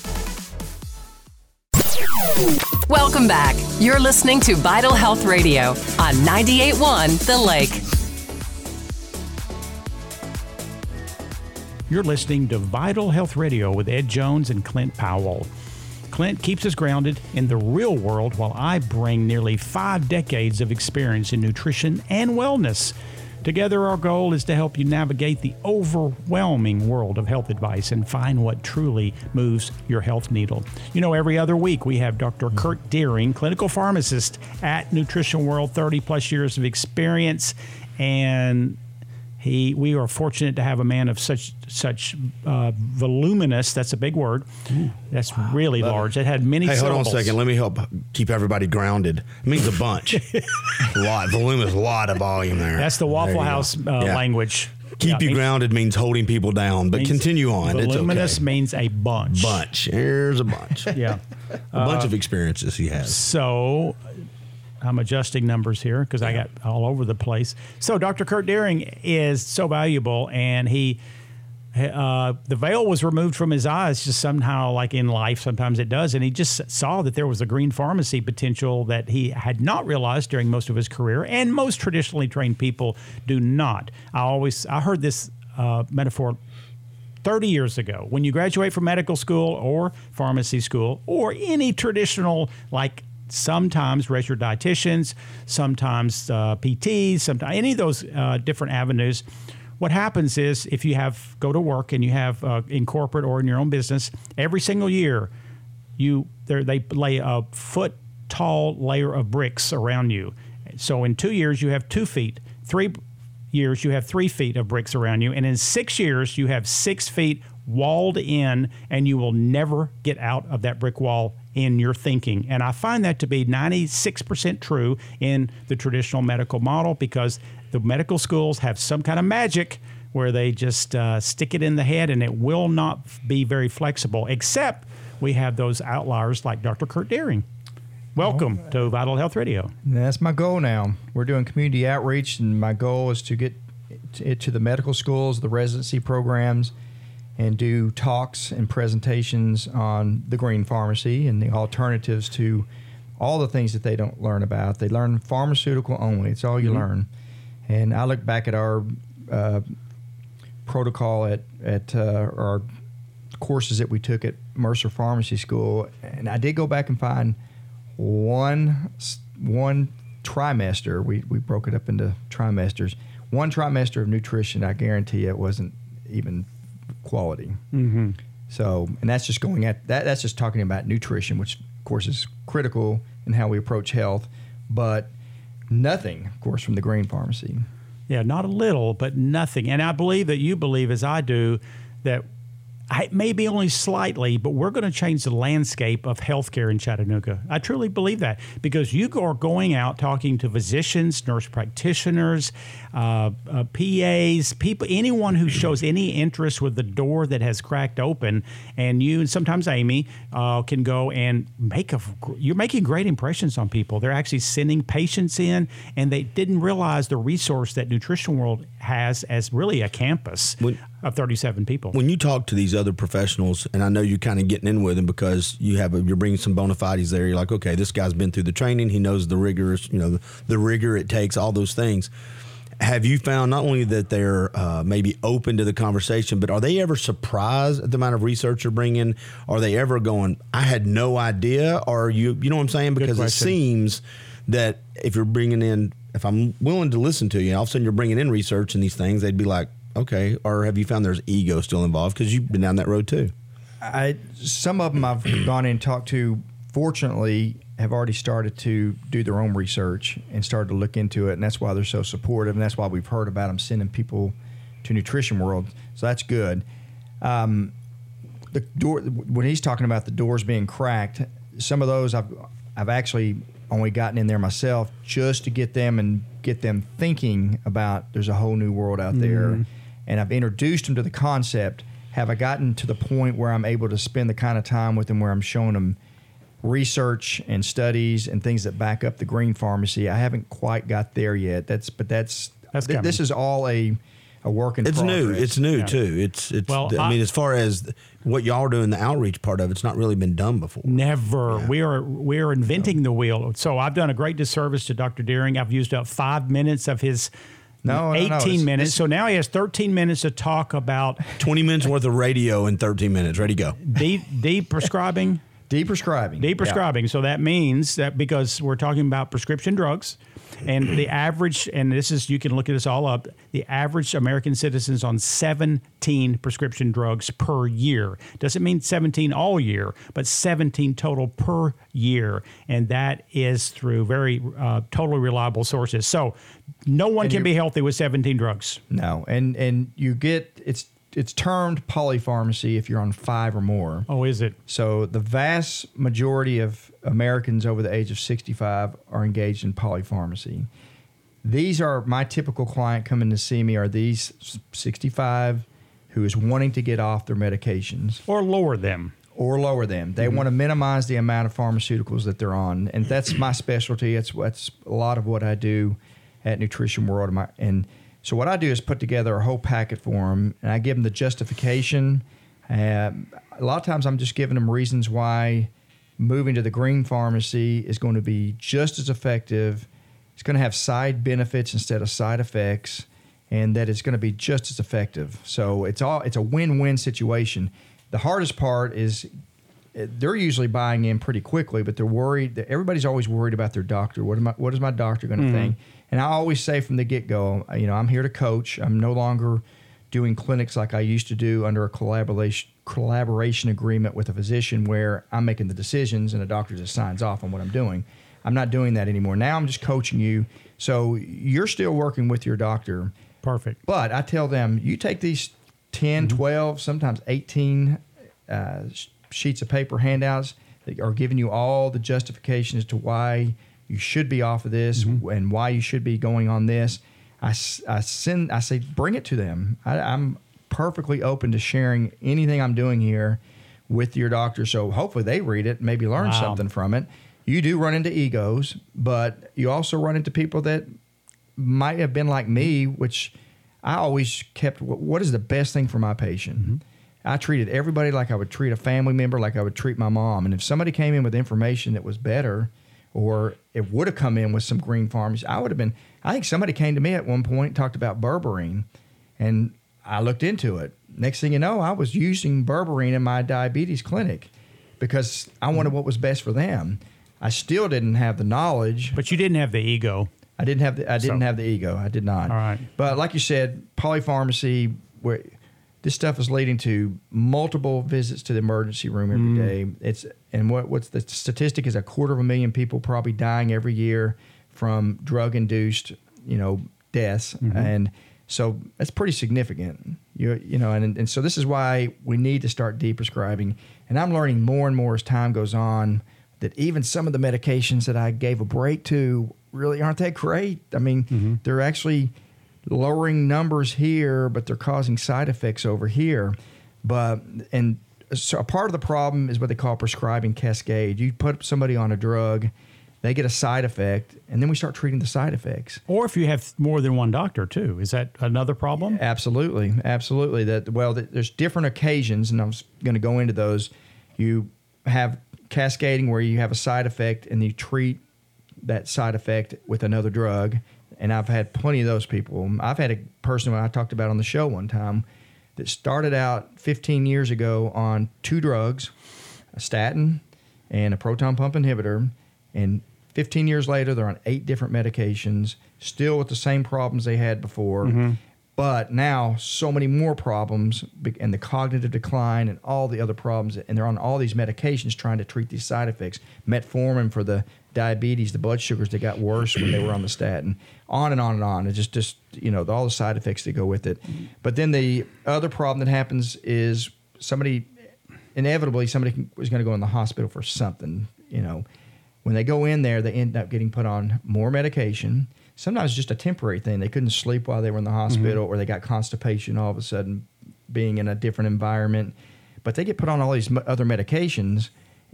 Welcome back. You're listening to Vital Health Radio on ninety-eight point one The Lake. You're listening to Vital Health Radio with Ed Jones and Clint Powell. Clint keeps us grounded in the real world while I bring nearly five decades of experience in nutrition and wellness. Together, our goal is to help you navigate the overwhelming world of health advice and find what truly moves your health needle. You know, every other week we have Doctor Kurt Deering, clinical pharmacist at Nutrition World, thirty plus years of experience, and He, we are fortunate to have a man of such such uh, voluminous, that's a big word, Ooh, that's wow, really large. It. it had many hey, syllables. Hold on a second. Let me help keep everybody grounded. It means a bunch. a lot. Voluminous, a lot of volume there. That's the Waffle House uh, yeah. language. Keep Yeah, you means- grounded means holding people down, but means continue on. Voluminous It's okay. means a bunch. Bunch. Here's a bunch. Yeah. A bunch of experiences he has. So I'm adjusting numbers here because I got all over the place. So Doctor Kurt Deering is so valuable, and he uh, the veil was removed from his eyes just somehow, like in life, sometimes it does. And he just saw that there was a green pharmacy potential that he had not realized during most of his career, and most traditionally trained people do not. I always I heard this uh, metaphor thirty years ago. When you graduate from medical school or pharmacy school or any traditional, like sometimes registered dietitians, sometimes uh, P Ts, sometimes any of those uh, different avenues, what happens is if you have go to work and you have uh, in corporate or in your own business, every single year you they lay a foot tall layer of bricks around you. So in two years you have two feet, three years you have three feet of bricks around you, and in six years you have six feet walled in, and you will never get out of that brick wall in your thinking. And I find that to be ninety-six percent true in the traditional medical model, because the medical schools have some kind of magic where they just uh, stick it in the head, and it will not be very flexible, except we have those outliers like Doctor Kurt Deering. Welcome oh, to Vital Health Radio. That's my goal now. We're doing community outreach, and my goal is to get it to the medical schools, the residency programs, and do talks and presentations on the green pharmacy and the alternatives to all the things that they don't learn about. They learn pharmaceutical only. It's all you mm-hmm. learn. And I look back at our uh, protocol at, at uh, our courses that we took at Mercer Pharmacy School, and I did go back and find one one trimester. We, we broke it up into trimesters. One trimester of nutrition, I guarantee it wasn't even quality. Mm-hmm. So, and that's just going at that. That's just talking about nutrition, which of course is critical in how we approach health, but nothing, of course, from the green pharmacy. Yeah, not a little, but nothing. And I believe that you believe, as I do, that I, maybe only slightly, but we're going to change the landscape of healthcare in Chattanooga. I truly believe that, because you are going out talking to physicians, nurse practitioners, uh, uh, P As, people, anyone who shows any interest with the door that has cracked open, and you and sometimes Amy uh, can go and make a. You're making great impressions on people. They're actually sending patients in, and they didn't realize the resource that Nutrition World has as really a campus when, of thirty-seven people. When you talk to these other professionals, and I know you're kind of getting in with them because you have a, you're bringing some bona fides there. You're like, okay, this guy's been through the training. He knows the rigorous, you know, the, the rigor it takes, all those things. Have you found not only that they're uh, maybe open to the conversation, but are they ever surprised at the amount of research you're bringing? Are they ever going, I had no idea? Or you, you know what I'm saying? Because it seems that if you're bringing in, if I'm willing to listen to you, all of a sudden you're bringing in research and these things, they'd be like, okay. Or have you found there's ego still involved? Because you've been down that road too. I some of them I've gone in and talked to, fortunately, have already started to do their own research and started to look into it, and that's why they're so supportive, and that's why we've heard about them sending people to Nutrition World. So that's good. Um, the door when he's talking about the doors being cracked, some of those I've I've actually only gotten in there myself just to get them and get them thinking about there's a whole new world out there. Mm-hmm. And I've introduced them to the concept. Have I gotten to the point where I'm able to spend the kind of time with them where I'm showing them research and studies and things that back up the green pharmacy? I haven't quite got there yet. That's but that's, that's th- this is all a a work in it's progress. new. It's new Yeah. too. It's it's. Well, I, I- mean, as far as what y'all are doing, the outreach part of it's not really been done before. Never. We are we are inventing the wheel. So I've done a great disservice to Doctor Deering. I've used up five minutes of his No, no, no, eighteen it's- minutes. it's- So now he has thirteen minutes to talk about twenty minutes worth of radio in thirteen minutes. Ready to go. de- de-prescribing. De-prescribing. De-prescribing. So that means that because we're talking about prescription drugs, and the average, and this is, you can look at this all up, the average American citizen's on seventeen prescription drugs per year. Doesn't mean seventeen all year, but seventeen total per year. And that is through very uh, totally reliable sources. So no one And can you- be healthy with seventeen drugs. No, and and you get it's it's termed polypharmacy if you're on five or more. Oh, is it? So the vast majority of Americans over the age of sixty-five are engaged in polypharmacy. these are my typical client coming to see me are these sixty-five who is wanting to get off their medications. Or lower them. Or lower them. They mm-hmm. want to minimize the amount of pharmaceuticals that they're on. And that's my specialty. That's, that's a lot of what I do at Nutrition World. And so what I do is put together a whole packet for them, and I give them the justification. Uh, a lot of times I'm just giving them reasons why moving to the green pharmacy is going to be just as effective. It's going to have side benefits instead of side effects, and that it's going to be just as effective. So it's all it's a win-win situation. The hardest part is they're usually buying in pretty quickly, but they're worried. That everybody's always worried about their doctor. What am I, what is my doctor going to mm-hmm. think? And I always say from the get-go, you know, I'm here to coach. I'm no longer doing clinics like I used to do under a collaboration collaboration agreement with a physician where I'm making the decisions and a doctor just signs off on what I'm doing. I'm not doing that anymore. Now I'm just coaching you. So you're still working with your doctor. Perfect. But I tell them, you take these ten, mm-hmm. twelve, sometimes eighteen uh, sheets of paper handouts that are giving you all the justification as to why you should be off of this mm-hmm. and why you should be going on this. I, I send, I say, bring it to them. I, I'm perfectly open to sharing anything I'm doing here with your doctor. So hopefully they read it, maybe learn wow. something from it. You do run into egos, but you also run into people that might have been like me, which I always kept, what is the best thing for my patient? Mm-hmm. I treated everybody like I would treat a family member, like I would treat my mom. And if somebody came in with information that was better, or it would have come in with some green pharmacy, I would have been, I think somebody came to me at one point and talked about berberine, and I looked into it. Next thing you know, I was using berberine in my diabetes clinic because I wanted what was best for them. I still didn't have the knowledge. But you didn't have the ego. I didn't have the I didn't so. have the ego. I did not. All right. But like you said, polypharmacy, where this stuff is leading to multiple visits to the emergency room every mm. day. It's and what what's the statistic is a quarter of a million people probably dying every year from drug induced, you know, deaths. Mm-hmm. And so that's pretty significant. You you know, and and so this is why we need to start de-prescribing. And I'm learning more and more as time goes on that even some of the medications that I gave a break to really aren't that great. I mean, mm-hmm. they're actually lowering numbers here, but they're causing side effects over here. But and so a part of the problem is what they call prescribing cascade. You put somebody on a drug, they get a side effect, and then we start treating the side effects. Or if you have more than one doctor, too. Is that another problem? Absolutely. Absolutely. That well, there's different occasions, and I was going to go into those. You have cascading where you have a side effect, and you treat that side effect with another drug. And I've had plenty of those people. I've had a person I talked about on the show one time that started out fifteen years ago on two drugs, a statin and a proton pump inhibitor. And fifteen years later, they're on eight different medications, still with the same problems they had before. Mm-hmm. But now so many more problems and the cognitive decline and all the other problems. And they're on all these medications trying to treat these side effects. Metformin for the diabetes, the blood sugars that got worse when they were on the statin. On and on and on. It's just, just you know, all the side effects that go with it. But then the other problem that happens is somebody, inevitably, somebody was going to go in the hospital for something, you know. When they go in there, they end up getting put on more medication. Sometimes just a temporary thing. They couldn't sleep while they were in the hospital, mm-hmm. or they got constipation all of a sudden being in a different environment. But they get put on all these other medications,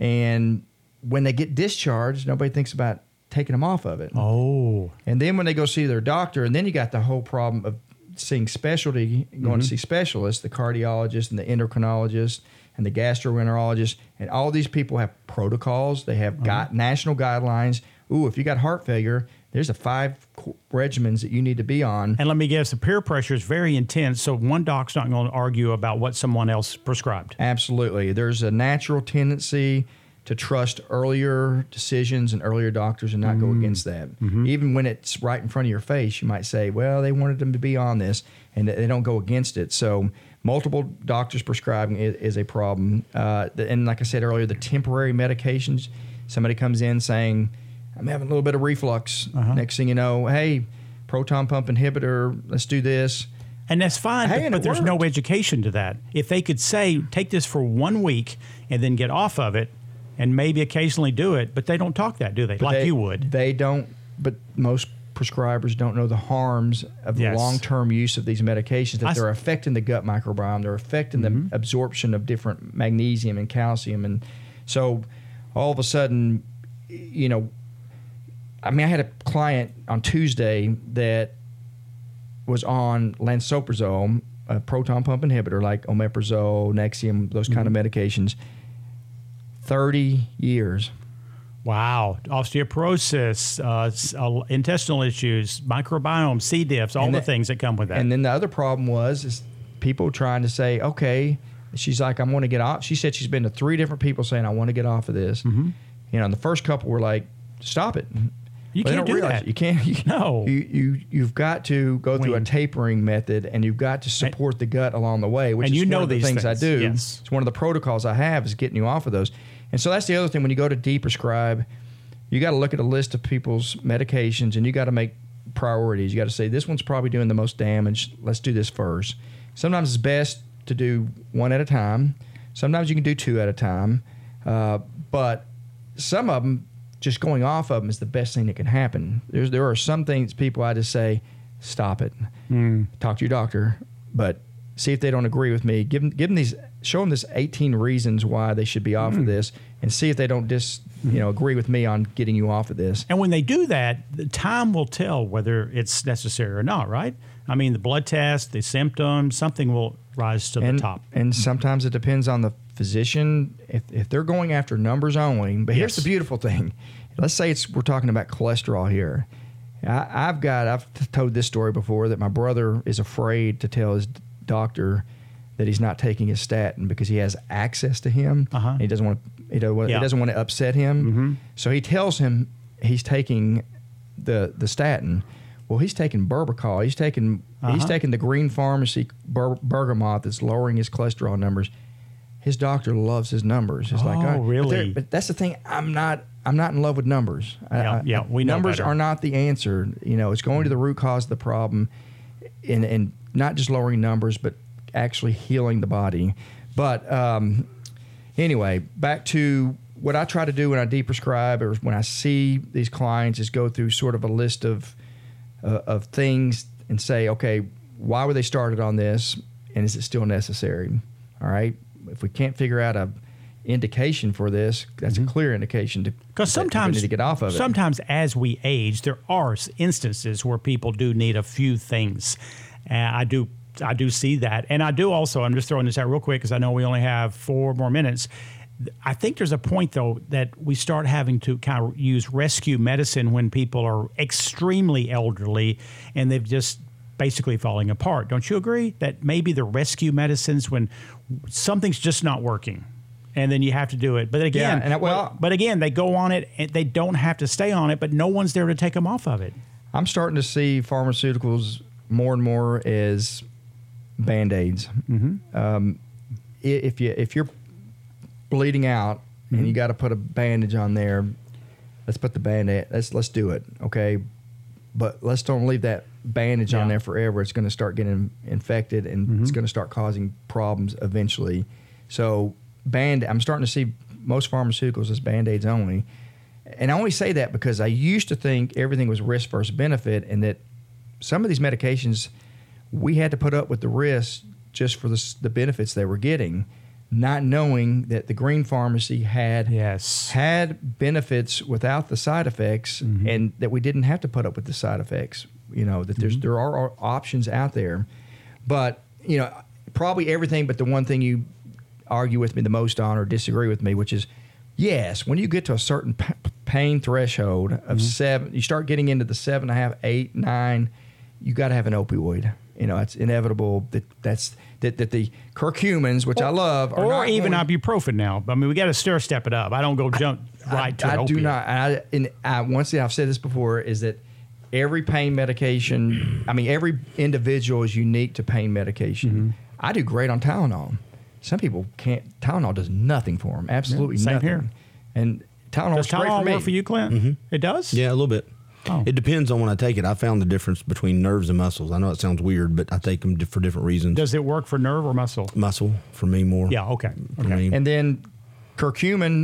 and when they get discharged, nobody thinks about taking them off of it. Oh. And then when they go see their doctor, and then you got the whole problem of seeing specialty, going mm-hmm. to see specialists, the cardiologist and the endocrinologist and the gastroenterologist, and all these people have protocols. They have uh-huh. got national guidelines. Ooh, if you got heart failure, there's a five regimens that you need to be on. And let me guess, the peer pressure is very intense, so one doc's not going to argue about what someone else prescribed. Absolutely. There's a natural tendency to trust earlier decisions and earlier doctors and not mm. go against that. Mm-hmm. Even when it's right in front of your face, you might say, well, they wanted them to be on this, and they don't go against it. So multiple doctors prescribing is, is a problem. Uh, and like I said earlier, the temporary medications, somebody comes in saying, I'm having a little bit of reflux. Uh-huh. Next thing you know, hey, proton pump inhibitor, let's do this. And that's fine, hey, but, but there's worked. no education to that. If they could say, take this for one week and then get off of it and maybe occasionally do it, but they don't talk that, do they? But like they, you would. They don't, but most prescribers don't know the harms of Yes. the long-term use of these medications, that I s- they're affecting the gut microbiome, they're affecting Mhm. the absorption of different magnesium and calcium. And so all of a sudden, you know, I mean, I had a client on Tuesday that was on lansoprazole, a proton pump inhibitor like omeprazole, Nexium, those kind of medications, thirty years. Wow. Osteoporosis, uh, s- uh, intestinal issues, microbiome, C. diffs, all And the that- things that come with that. And then the other problem was is people trying to say, okay, she's like, I want to get off. She said she's been to three different people saying, I want to get off of this. Mhm. You know, and the first couple were like, stop it. You But they can't don't do realize that. You can't. You, No. You, you, you've got to go through a Wean. tapering method, and you've got to support the gut along the way, which And is you know one of the these things, I things, do. yes. It's one of the protocols I have is getting you off of those. And so that's the other thing. When you go to deprescribe, you got to look at a list of people's medications, and you got to make priorities. You got to say, this one's probably doing the most damage. Let's do this first. Sometimes it's best to do one at a time. Sometimes you can do two at a time. Uh, but some of them, just going off of them is the best thing that can happen. There's, there are some things, people, I just say, stop it. Mm. Talk to your doctor, but see if they don't agree with me. Give them, give them these, show them this eighteen reasons why they should be off Mm. of this, and see if they don't dis, you know, agree with me on getting you off of this. And when they do that, the time will tell whether it's necessary or not, right? I mean, the blood test, the symptoms, something will rise to and, the top. And sometimes it depends on the physician. If, if they're going after numbers only, but here's Yes. the beautiful thing. Let's say it's we're talking about cholesterol here. I, I've got I've t- told this story before that my brother is afraid to tell his doctor that he's not taking his statin because he has access to him. Uh-huh. He doesn't want he doesn't want, Yeah. he doesn't want to upset him. Mhm. So he tells him he's taking the the statin. Well, he's taking Burbicol. He's taking he's Uh-huh. taking the Green Pharmacy ber- bergamot that's lowering his cholesterol numbers. His doctor loves his numbers. It's like, Oh, all right. But, really? there- but that's the thing. I'm not. I'm not in love with numbers. I- Yeah, I- yeah, we know numbers better. are not the answer. You know, it's going to the root cause of the problem, and and not just lowering numbers, but actually healing the body. But um, anyway, back to what I try to do when I deprescribe or when I see these clients is go through sort of a list of uh, of things and say, okay, why were they started on this, and is it still necessary? All right. If we can't figure out a indication for this, that's a clear indication to Because that we sometimes need to get off of it. Sometimes, as we age, there are s- instances where people do need a few things. And I do, I do see that, and I do also. I'm just throwing this out real quick because I know we only have four more minutes. I think there's a point though that we start having to kind of use rescue medicine when people are extremely elderly and they've just basically falling apart. Don't you agree that maybe the rescue medicines when something's just not working? And then you have to do it. But again, Yeah, and I- well- but again, they go on it and they don't have to stay on it, but no one's there to take them off of it. I'm starting to see pharmaceuticals more and more as Band-Aids. Mm-hmm. Um, i- if you if you're bleeding out Mm-hmm. and you got to put a bandage on there, let's put the band-aid. Let's let's do it, okay? But let's don't leave that bandage on Yeah. there forever. It's going to start getting infected, and Mm-hmm. it's going to start causing problems eventually. So band, I'm starting to see most pharmaceuticals as Band-Aids only. And I only say that because I used to think everything was risk versus benefit, and that some of these medications, we had to put up with the risk just for the, s- the benefits they were getting, not knowing that the Green Pharmacy had Yes. had benefits without the side effects, Mm-hmm. and that we didn't have to put up with the side effects. You know, that there's Mm-hmm. there are options out there, but you know, probably everything but the one thing you argue with me the most on or disagree with me, which is, yes, when you get to a certain p- pain threshold of Mm-hmm. seven, you start getting into the seven and a half, eight, nine, you got to have an opioid. You know, it's inevitable that that's that, that the curcumins, which I love, are or not even going- ibuprofen now. I mean, we got to stir step it up. I don't go jump right to I, an I do opiate. not. I, and I, once again, I've said this before, is that every pain medication, I mean, every individual is unique to pain medication. Mm-hmm. I do great on Tylenol. Some people can't. Tylenol does nothing for them. Absolutely same nothing. here. And Tylenol Does is great Tylenol for me. work for you, Clint? Mm-hmm. It does? Yeah, a little bit. Oh. It depends on when I take it. I found the difference between nerves and muscles. I know it sounds weird, but I take them for different reasons. Does it work for nerve or muscle? Muscle for me more. Yeah, okay. For Okay. me. And then curcumin,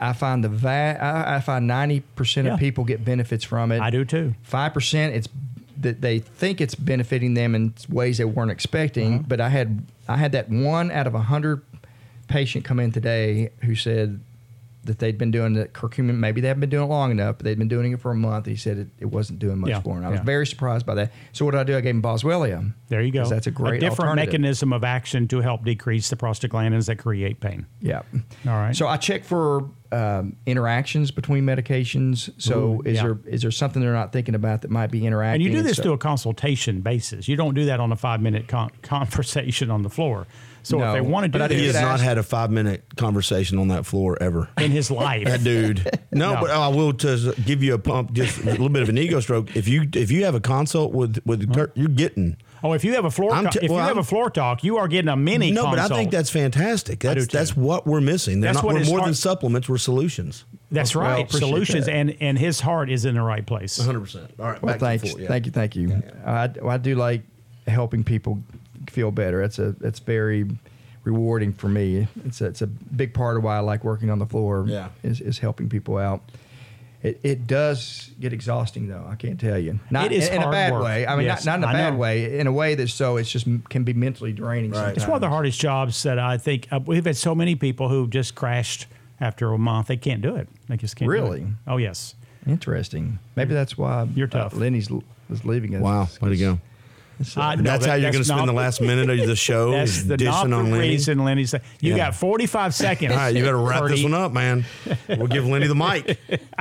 I find the va- I, I find ninety percent Yeah. of people get benefits from it. I do too. Five percent, it's that they think it's benefiting them in ways they weren't expecting. Uh-huh. But I had I had that one out of a hundred patient come in today who said that they'd been doing the curcumin. Maybe they haven't been doing it long enough, but they'd been doing it for a month. He said it, it wasn't doing much Yeah, for him. I was yeah. very surprised by that. So what did I do? I gave him Boswellia. There you go. 'Cause that's a great different alternative. mechanism of action to help decrease the prostaglandins that create pain. Yeah. All right. So I check for um, interactions between medications. So Ooh, is yeah. there is there something they're not thinking about that might be interacting? And you do this so, to a consultation basis. You don't do that on a five minute con- conversation on the floor. So No, if they want to do but I this He has Could not ask- had a five minute conversation on that floor ever. in his life, That dude. No, No. but I will to give you a pump, just a little bit of an ego stroke. If you if you have a consult with with Kurt, you're getting. oh, if you have a floor, I'm co- t- if well, you have I'm- a floor talk, you are getting a mini. No, but I consult. think that's fantastic. I do That's too. that's what we're missing. They're That's not, what we're his more heart- than supplements. We're solutions. that's Well, right. appreciate Solutions, that. and and his heart is in the right place. one hundred percent. All right. Well, back to the thanks, floor, yeah. thank you, thank you. I, I do like helping people feel better. That's a that's very rewarding for me. It's a, it's a big part of why I like working on the floor. Yeah. is, is helping people out. It, it does get exhausting though. I can't tell you. Not It is in, in a hard bad work. way. I mean, Yes, not, not in a I bad know. way. In a way that so it's just can be mentally draining. Right. Sometimes. It's one of the hardest jobs that I think uh, we've had so many people who just crashed after a month. They can't do it. They just can't. do Really? it. Oh yes. Interesting. Maybe that's why You're tough. Uh, Lenny's l- was leaving us. Wow. Way to go. Uh, no, That's that- how you're going to spend not the last minute of the show. That's the dishing not the on Lenny. reason Lenny said. You Yeah. got forty-five seconds. All right, you got to wrap this Purdy. one up, man. We'll give Lenny the mic.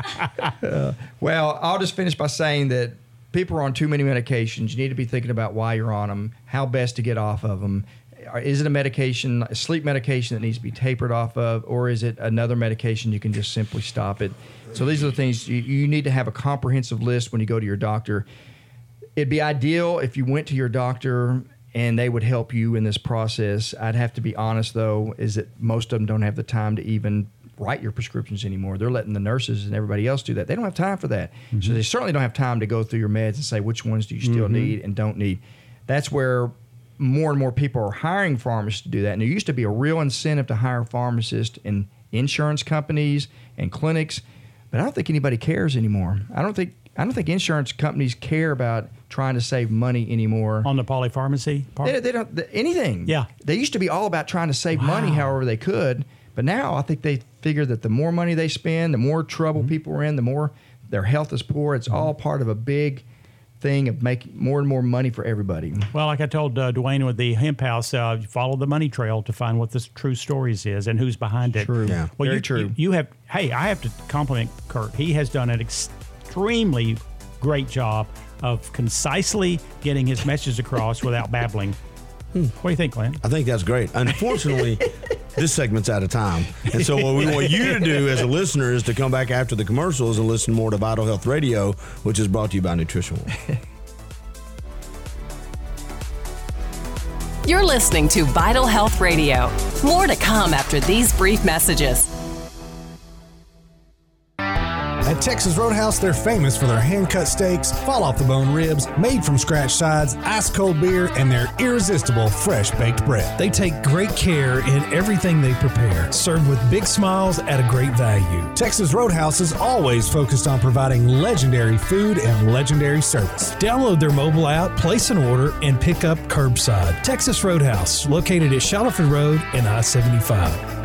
Well, I'll just finish by saying that people are on too many medications. You need to be thinking about why you're on them, how best to get off of them. Is it a medication, a sleep medication that needs to be tapered off of, or is it another medication you can just simply stop it? So these are the things you, you need to have a comprehensive list when you go to your doctor. It'd be ideal if you went to your doctor and they would help you in this process. I'd have to be honest, though, is that most of them don't have the time to even write your prescriptions anymore. They're letting the nurses and everybody else do that. They don't have time for that. Mm-hmm. So they certainly don't have time to go through your meds and say which ones do you still Mm-hmm. need and don't need. That's where more and more people are hiring pharmacists to do that. And there used to be a real incentive to hire pharmacists in insurance companies and clinics, but I don't think anybody cares anymore. I don't think I don't think insurance companies care about trying to save money anymore. On the polypharmacy part? They, they don't th- anything. Yeah. They used to be all about trying to save money however they could, but now I think they figure that the more money they spend, the more trouble Mm-hmm. people are in, the more their health is poor. It's all part of a big thing of making more and more money for everybody. Well, like I told uh, Dwayne with the hemp house, uh, follow the money trail to find what the true stories is and who's behind it. True. Yeah. Well, Very you, true. You, you have. Hey, I have to compliment Kurt. He has done an extremely great job of concisely getting his message across without babbling. Hmm. What do you think, Glenn? I think that's great. Unfortunately, this segment's out of time. And so what we want you to do as a listener is to come back after the commercials and listen more to Vital Health Radio, which is brought to you by Nutrition World. You're listening to Vital Health Radio. More to come after these brief messages. At Texas Roadhouse, they're famous for their hand-cut steaks, fall-off-the-bone ribs, made-from-scratch sides, ice-cold beer, and their irresistible fresh-baked bread. They take great care in everything they prepare, served with big smiles at a great value. Texas Roadhouse is always focused on providing legendary food and legendary service. Download their mobile app, place an order, and pick up curbside. Texas Roadhouse, located at Shallowford Road and I seventy-five.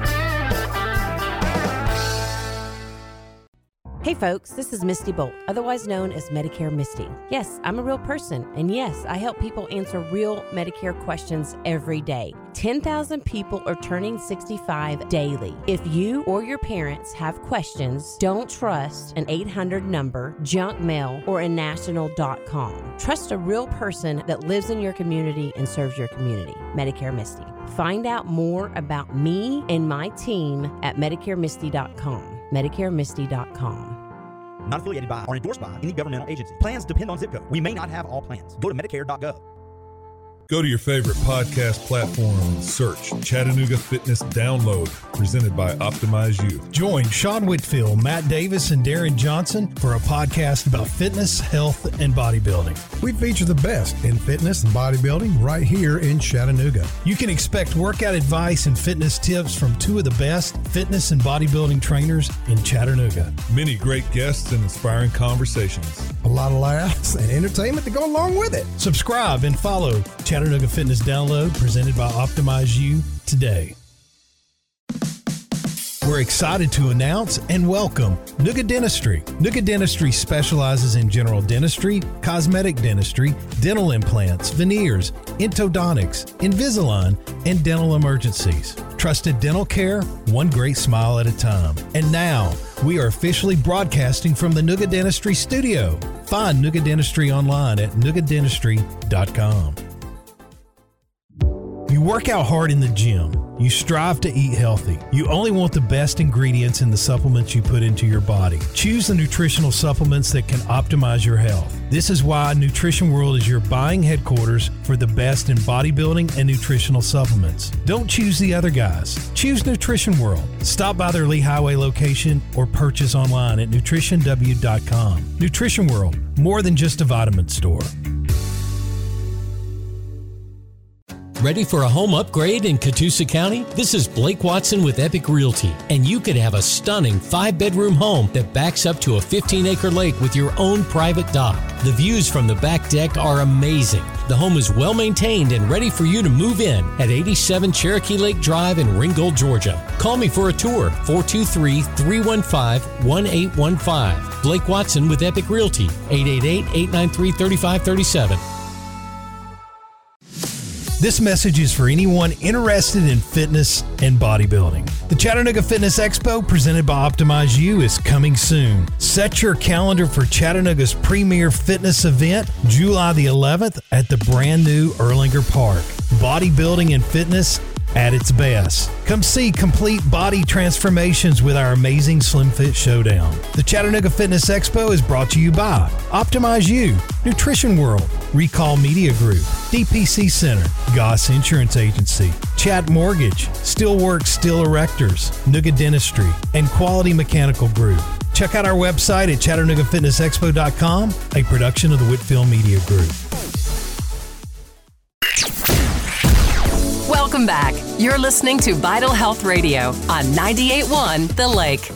Hey folks, this is Misty Bolt, otherwise known as Medicare Misty. Yes, I'm a real person, and yes, I help people answer real Medicare questions every day. ten thousand people are turning sixty-five daily. If you or your parents have questions, don't trust an eight hundred number, junk mail, or a national dot com. Trust a real person that lives in your community and serves your community. Medicare Misty. Find out more about me and my team at medicare misty dot com. medicare misty dot com. Not affiliated by or endorsed by any governmental agency. Plans depend on zip code. We may not have all plans. Go to medicare dot gov. Go to your favorite podcast platform and search Chattanooga Fitness Download, presented by Optimize You. Join Sean Whitfield, Matt Davis, and Darren Johnson for a podcast about fitness, health, and bodybuilding. We feature the best in fitness and bodybuilding right here in Chattanooga. You can expect workout advice and fitness tips from two of the best fitness and bodybuilding trainers in Chattanooga. Many great guests and inspiring conversations. A lot of laughs and entertainment to go along with it. Subscribe and follow Chattanooga Fitness Download, presented by Optimize You today. We're excited to announce and welcome Nuga Dentistry. Nuga Dentistry specializes in general dentistry, cosmetic dentistry, dental implants, veneers, endodontics, Invisalign, and dental emergencies. Trusted dental care, one great smile at a time. And now, we are officially broadcasting from the Nuga Dentistry studio. Find Nuga Dentistry online at nuga dentistry dot com. You work out hard in the gym. You strive to eat healthy. You only want the best ingredients in the supplements you put into your body. Choose the nutritional supplements that can optimize your health. This is why Nutrition World is your buying headquarters for the best in bodybuilding and nutritional supplements. Don't choose the other guys. Choose Nutrition World. Stop by their Lee Highway location or purchase online at nutrition w dot com. Nutrition World, more than just a vitamin store. Ready for a home upgrade in Catoosa County? This is Blake Watson with Epic Realty, and you could have a stunning five-bedroom home that backs up to a fifteen-acre lake with your own private dock. The views from the back deck are amazing. The home is well maintained and ready for you to move in at eighty-seven Cherokee Lake Drive in Ringgold, Georgia. Call me for a tour, four two three, three one five, one eight one five. Blake Watson with Epic Realty, eight eight eight, eight nine three, three five three seven. This message is for anyone interested in fitness and bodybuilding. The Chattanooga Fitness Expo, presented by Optimize You, is coming soon. Set your calendar for Chattanooga's premier fitness event, July the eleventh, at the brand new Erlanger Park. Bodybuilding and fitness at its best. Come see complete body transformations with our amazing Slim Fit Showdown. The Chattanooga Fitness Expo is brought to you by Optimize You, Nutrition World, Recall Media Group, D P C Center, Goss Insurance Agency, Chat Mortgage, Steelworks Steel Erectors, Nuga Dentistry, and Quality Mechanical Group. Check out our website at chattanooga fitness expo dot com, a production of the Whitfield Media Group. Welcome back. You're listening to Vital Health Radio on ninety-eight point one The Lake.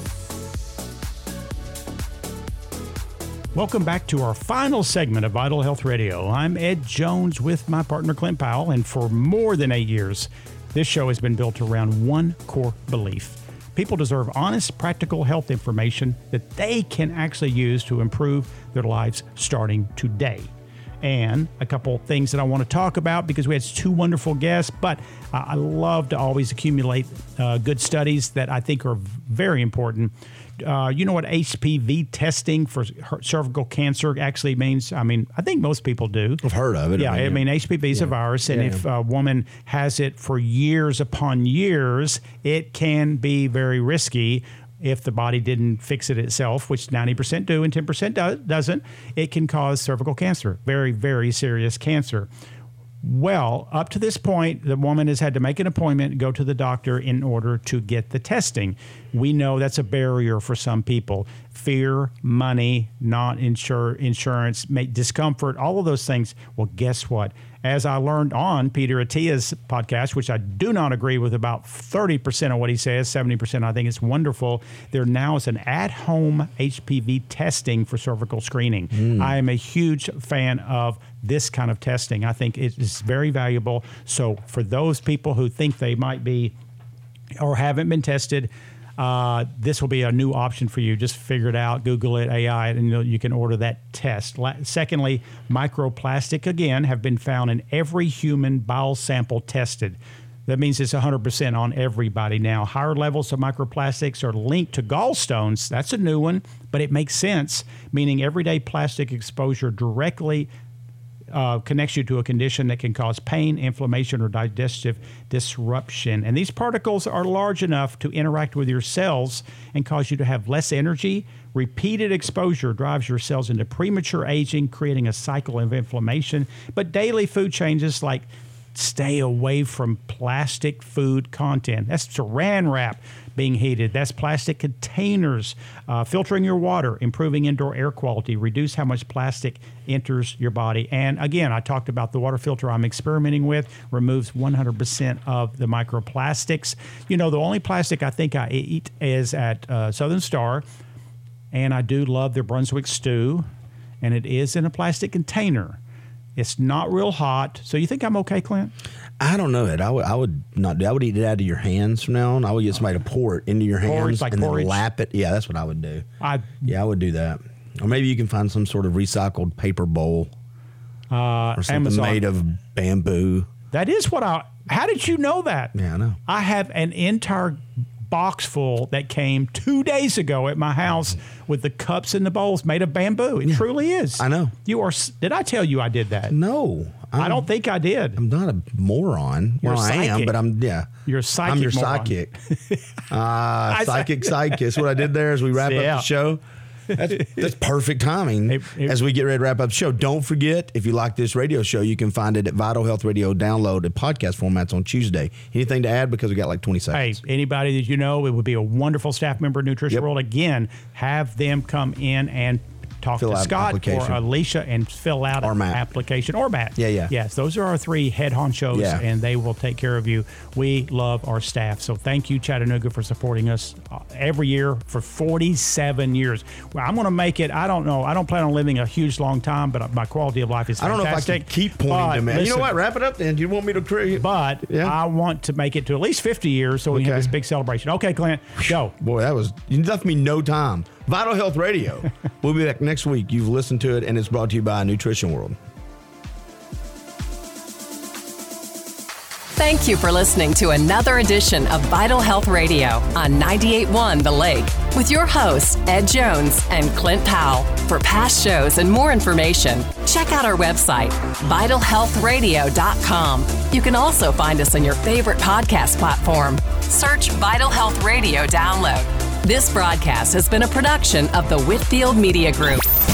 Welcome back to our final segment of Vital Health Radio. I'm Ed Jones with my partner Clint Powell, and for more than eight years, this show has been built around one core belief. People deserve honest, practical health information that they can actually use to improve their lives starting today. And a couple things that I want to talk about because we had two wonderful guests, but uh, I love to always accumulate uh, good studies that I think are very important. Uh, you know what H P V testing for cervical cancer actually means? I mean, I think most people do. I've heard of it. Yeah, I mean, I mean H P V is yeah. a virus, and yeah, if yeah. a woman has it for years upon years, it can be very risky. If the body didn't fix it itself, which ninety percent do and ten percent do, doesn't, it can cause cervical cancer, very, very serious cancer. Well, up to this point, the woman has had to make an appointment, go to the doctor in order to get the testing. We know that's a barrier for some people. Fear, money, not insure, insurance, make discomfort, all of those things. Well, guess what? As I learned on Peter Attia's podcast, which I do not agree with about thirty percent of what he says, seventy percent I think it's wonderful, there now is an at-home H P V testing for cervical screening. Mm. I am a huge fan of this kind of testing. I think it is very valuable. So for those people who think they might be or haven't been tested, Uh, this will be a new option for you. Just figure it out, Google it, A I, and you know, you can order that test. La- Secondly, microplastic, again, have been found in every human bowel sample tested. That means it's one hundred percent on everybody now. Higher levels of microplastics are linked to gallstones. That's a new one, but it makes sense, meaning everyday plastic exposure directly uh, connects you to a condition that can cause pain, inflammation, or digestive disruption. And these particles are large enough to interact with your cells and cause you to have less energy. Repeated exposure drives your cells into premature aging, creating a cycle of inflammation. But daily food changes like stay away from plastic food content. That's saran wrap being heated. That's plastic containers. Uh, filtering your water, improving indoor air quality, reduce how much plastic enters your body. And again, I talked about the water filter I'm experimenting with, removes one hundred percent of the microplastics. You know, the only plastic I think I eat is at uh, Southern Star, and I do love their Brunswick stew, and it is in a plastic container. It's not real hot. So you think I'm okay, Clint? I don't know it. I would, I would not do. I would eat it out of your hands from now on. I would get somebody to pour it into your Porridge, hands like and porridge? then lap it. Yeah, that's what I would do. I yeah, I would do that. Or maybe you can find some sort of recycled paper bowl uh, or something Amazon. made of bamboo. That is what I. How did you know that? Yeah, I know. I have an entire box full that came two days ago at my house with the cups and the bowls made of bamboo. It yeah. truly is. I know. You are. Did I tell you I did that? No. I'm, I don't think I did. I'm not a moron. You're well, a I am, but I'm, yeah. You're a psychic I'm your moron. psychic. uh, psychic sidekick. What I did there as we wrap yeah. up the show. That's, that's perfect timing it, it, as we get ready to wrap up the show. Don't forget, if you like this radio show, you can find it at Vital Health Radio download at podcast formats on Tuesday. Anything to add? Because we got like twenty seconds. Hey, anybody that you know, it would be a wonderful staff member of Nutrition yep. World. Again, have them come in and talk fill to Scott or Alicia and fill out an application. Or Matt. Yeah, yeah. Yes, those are our three head honchos, yeah. and they will take care of you. We love our staff. So thank you, Chattanooga, for supporting us every year for forty-seven years. Well, I'm going to make it, I don't know, I don't plan on living a huge long time, but my quality of life is fantastic. I don't know if I can keep pointing but, to me. listen, you know what? Wrap it up then. You want me to create? But yeah. I want to make it to at least fifty years so we okay. can have this big celebration. Okay, Clint, go. Boy, that was, you left me no time. Vital Health Radio. We'll be back next week. You've listened to it, and it's brought to you by Nutrition World. Thank you for listening to another edition of Vital Health Radio on ninety-eight point one The Lake with your hosts, Ed Jones and Clint Powell. For past shows and more information, check out our website, vital health radio dot com. You can also find us on your favorite podcast platform. Search Vital Health Radio Download. This broadcast has been a production of the Whitfield Media Group.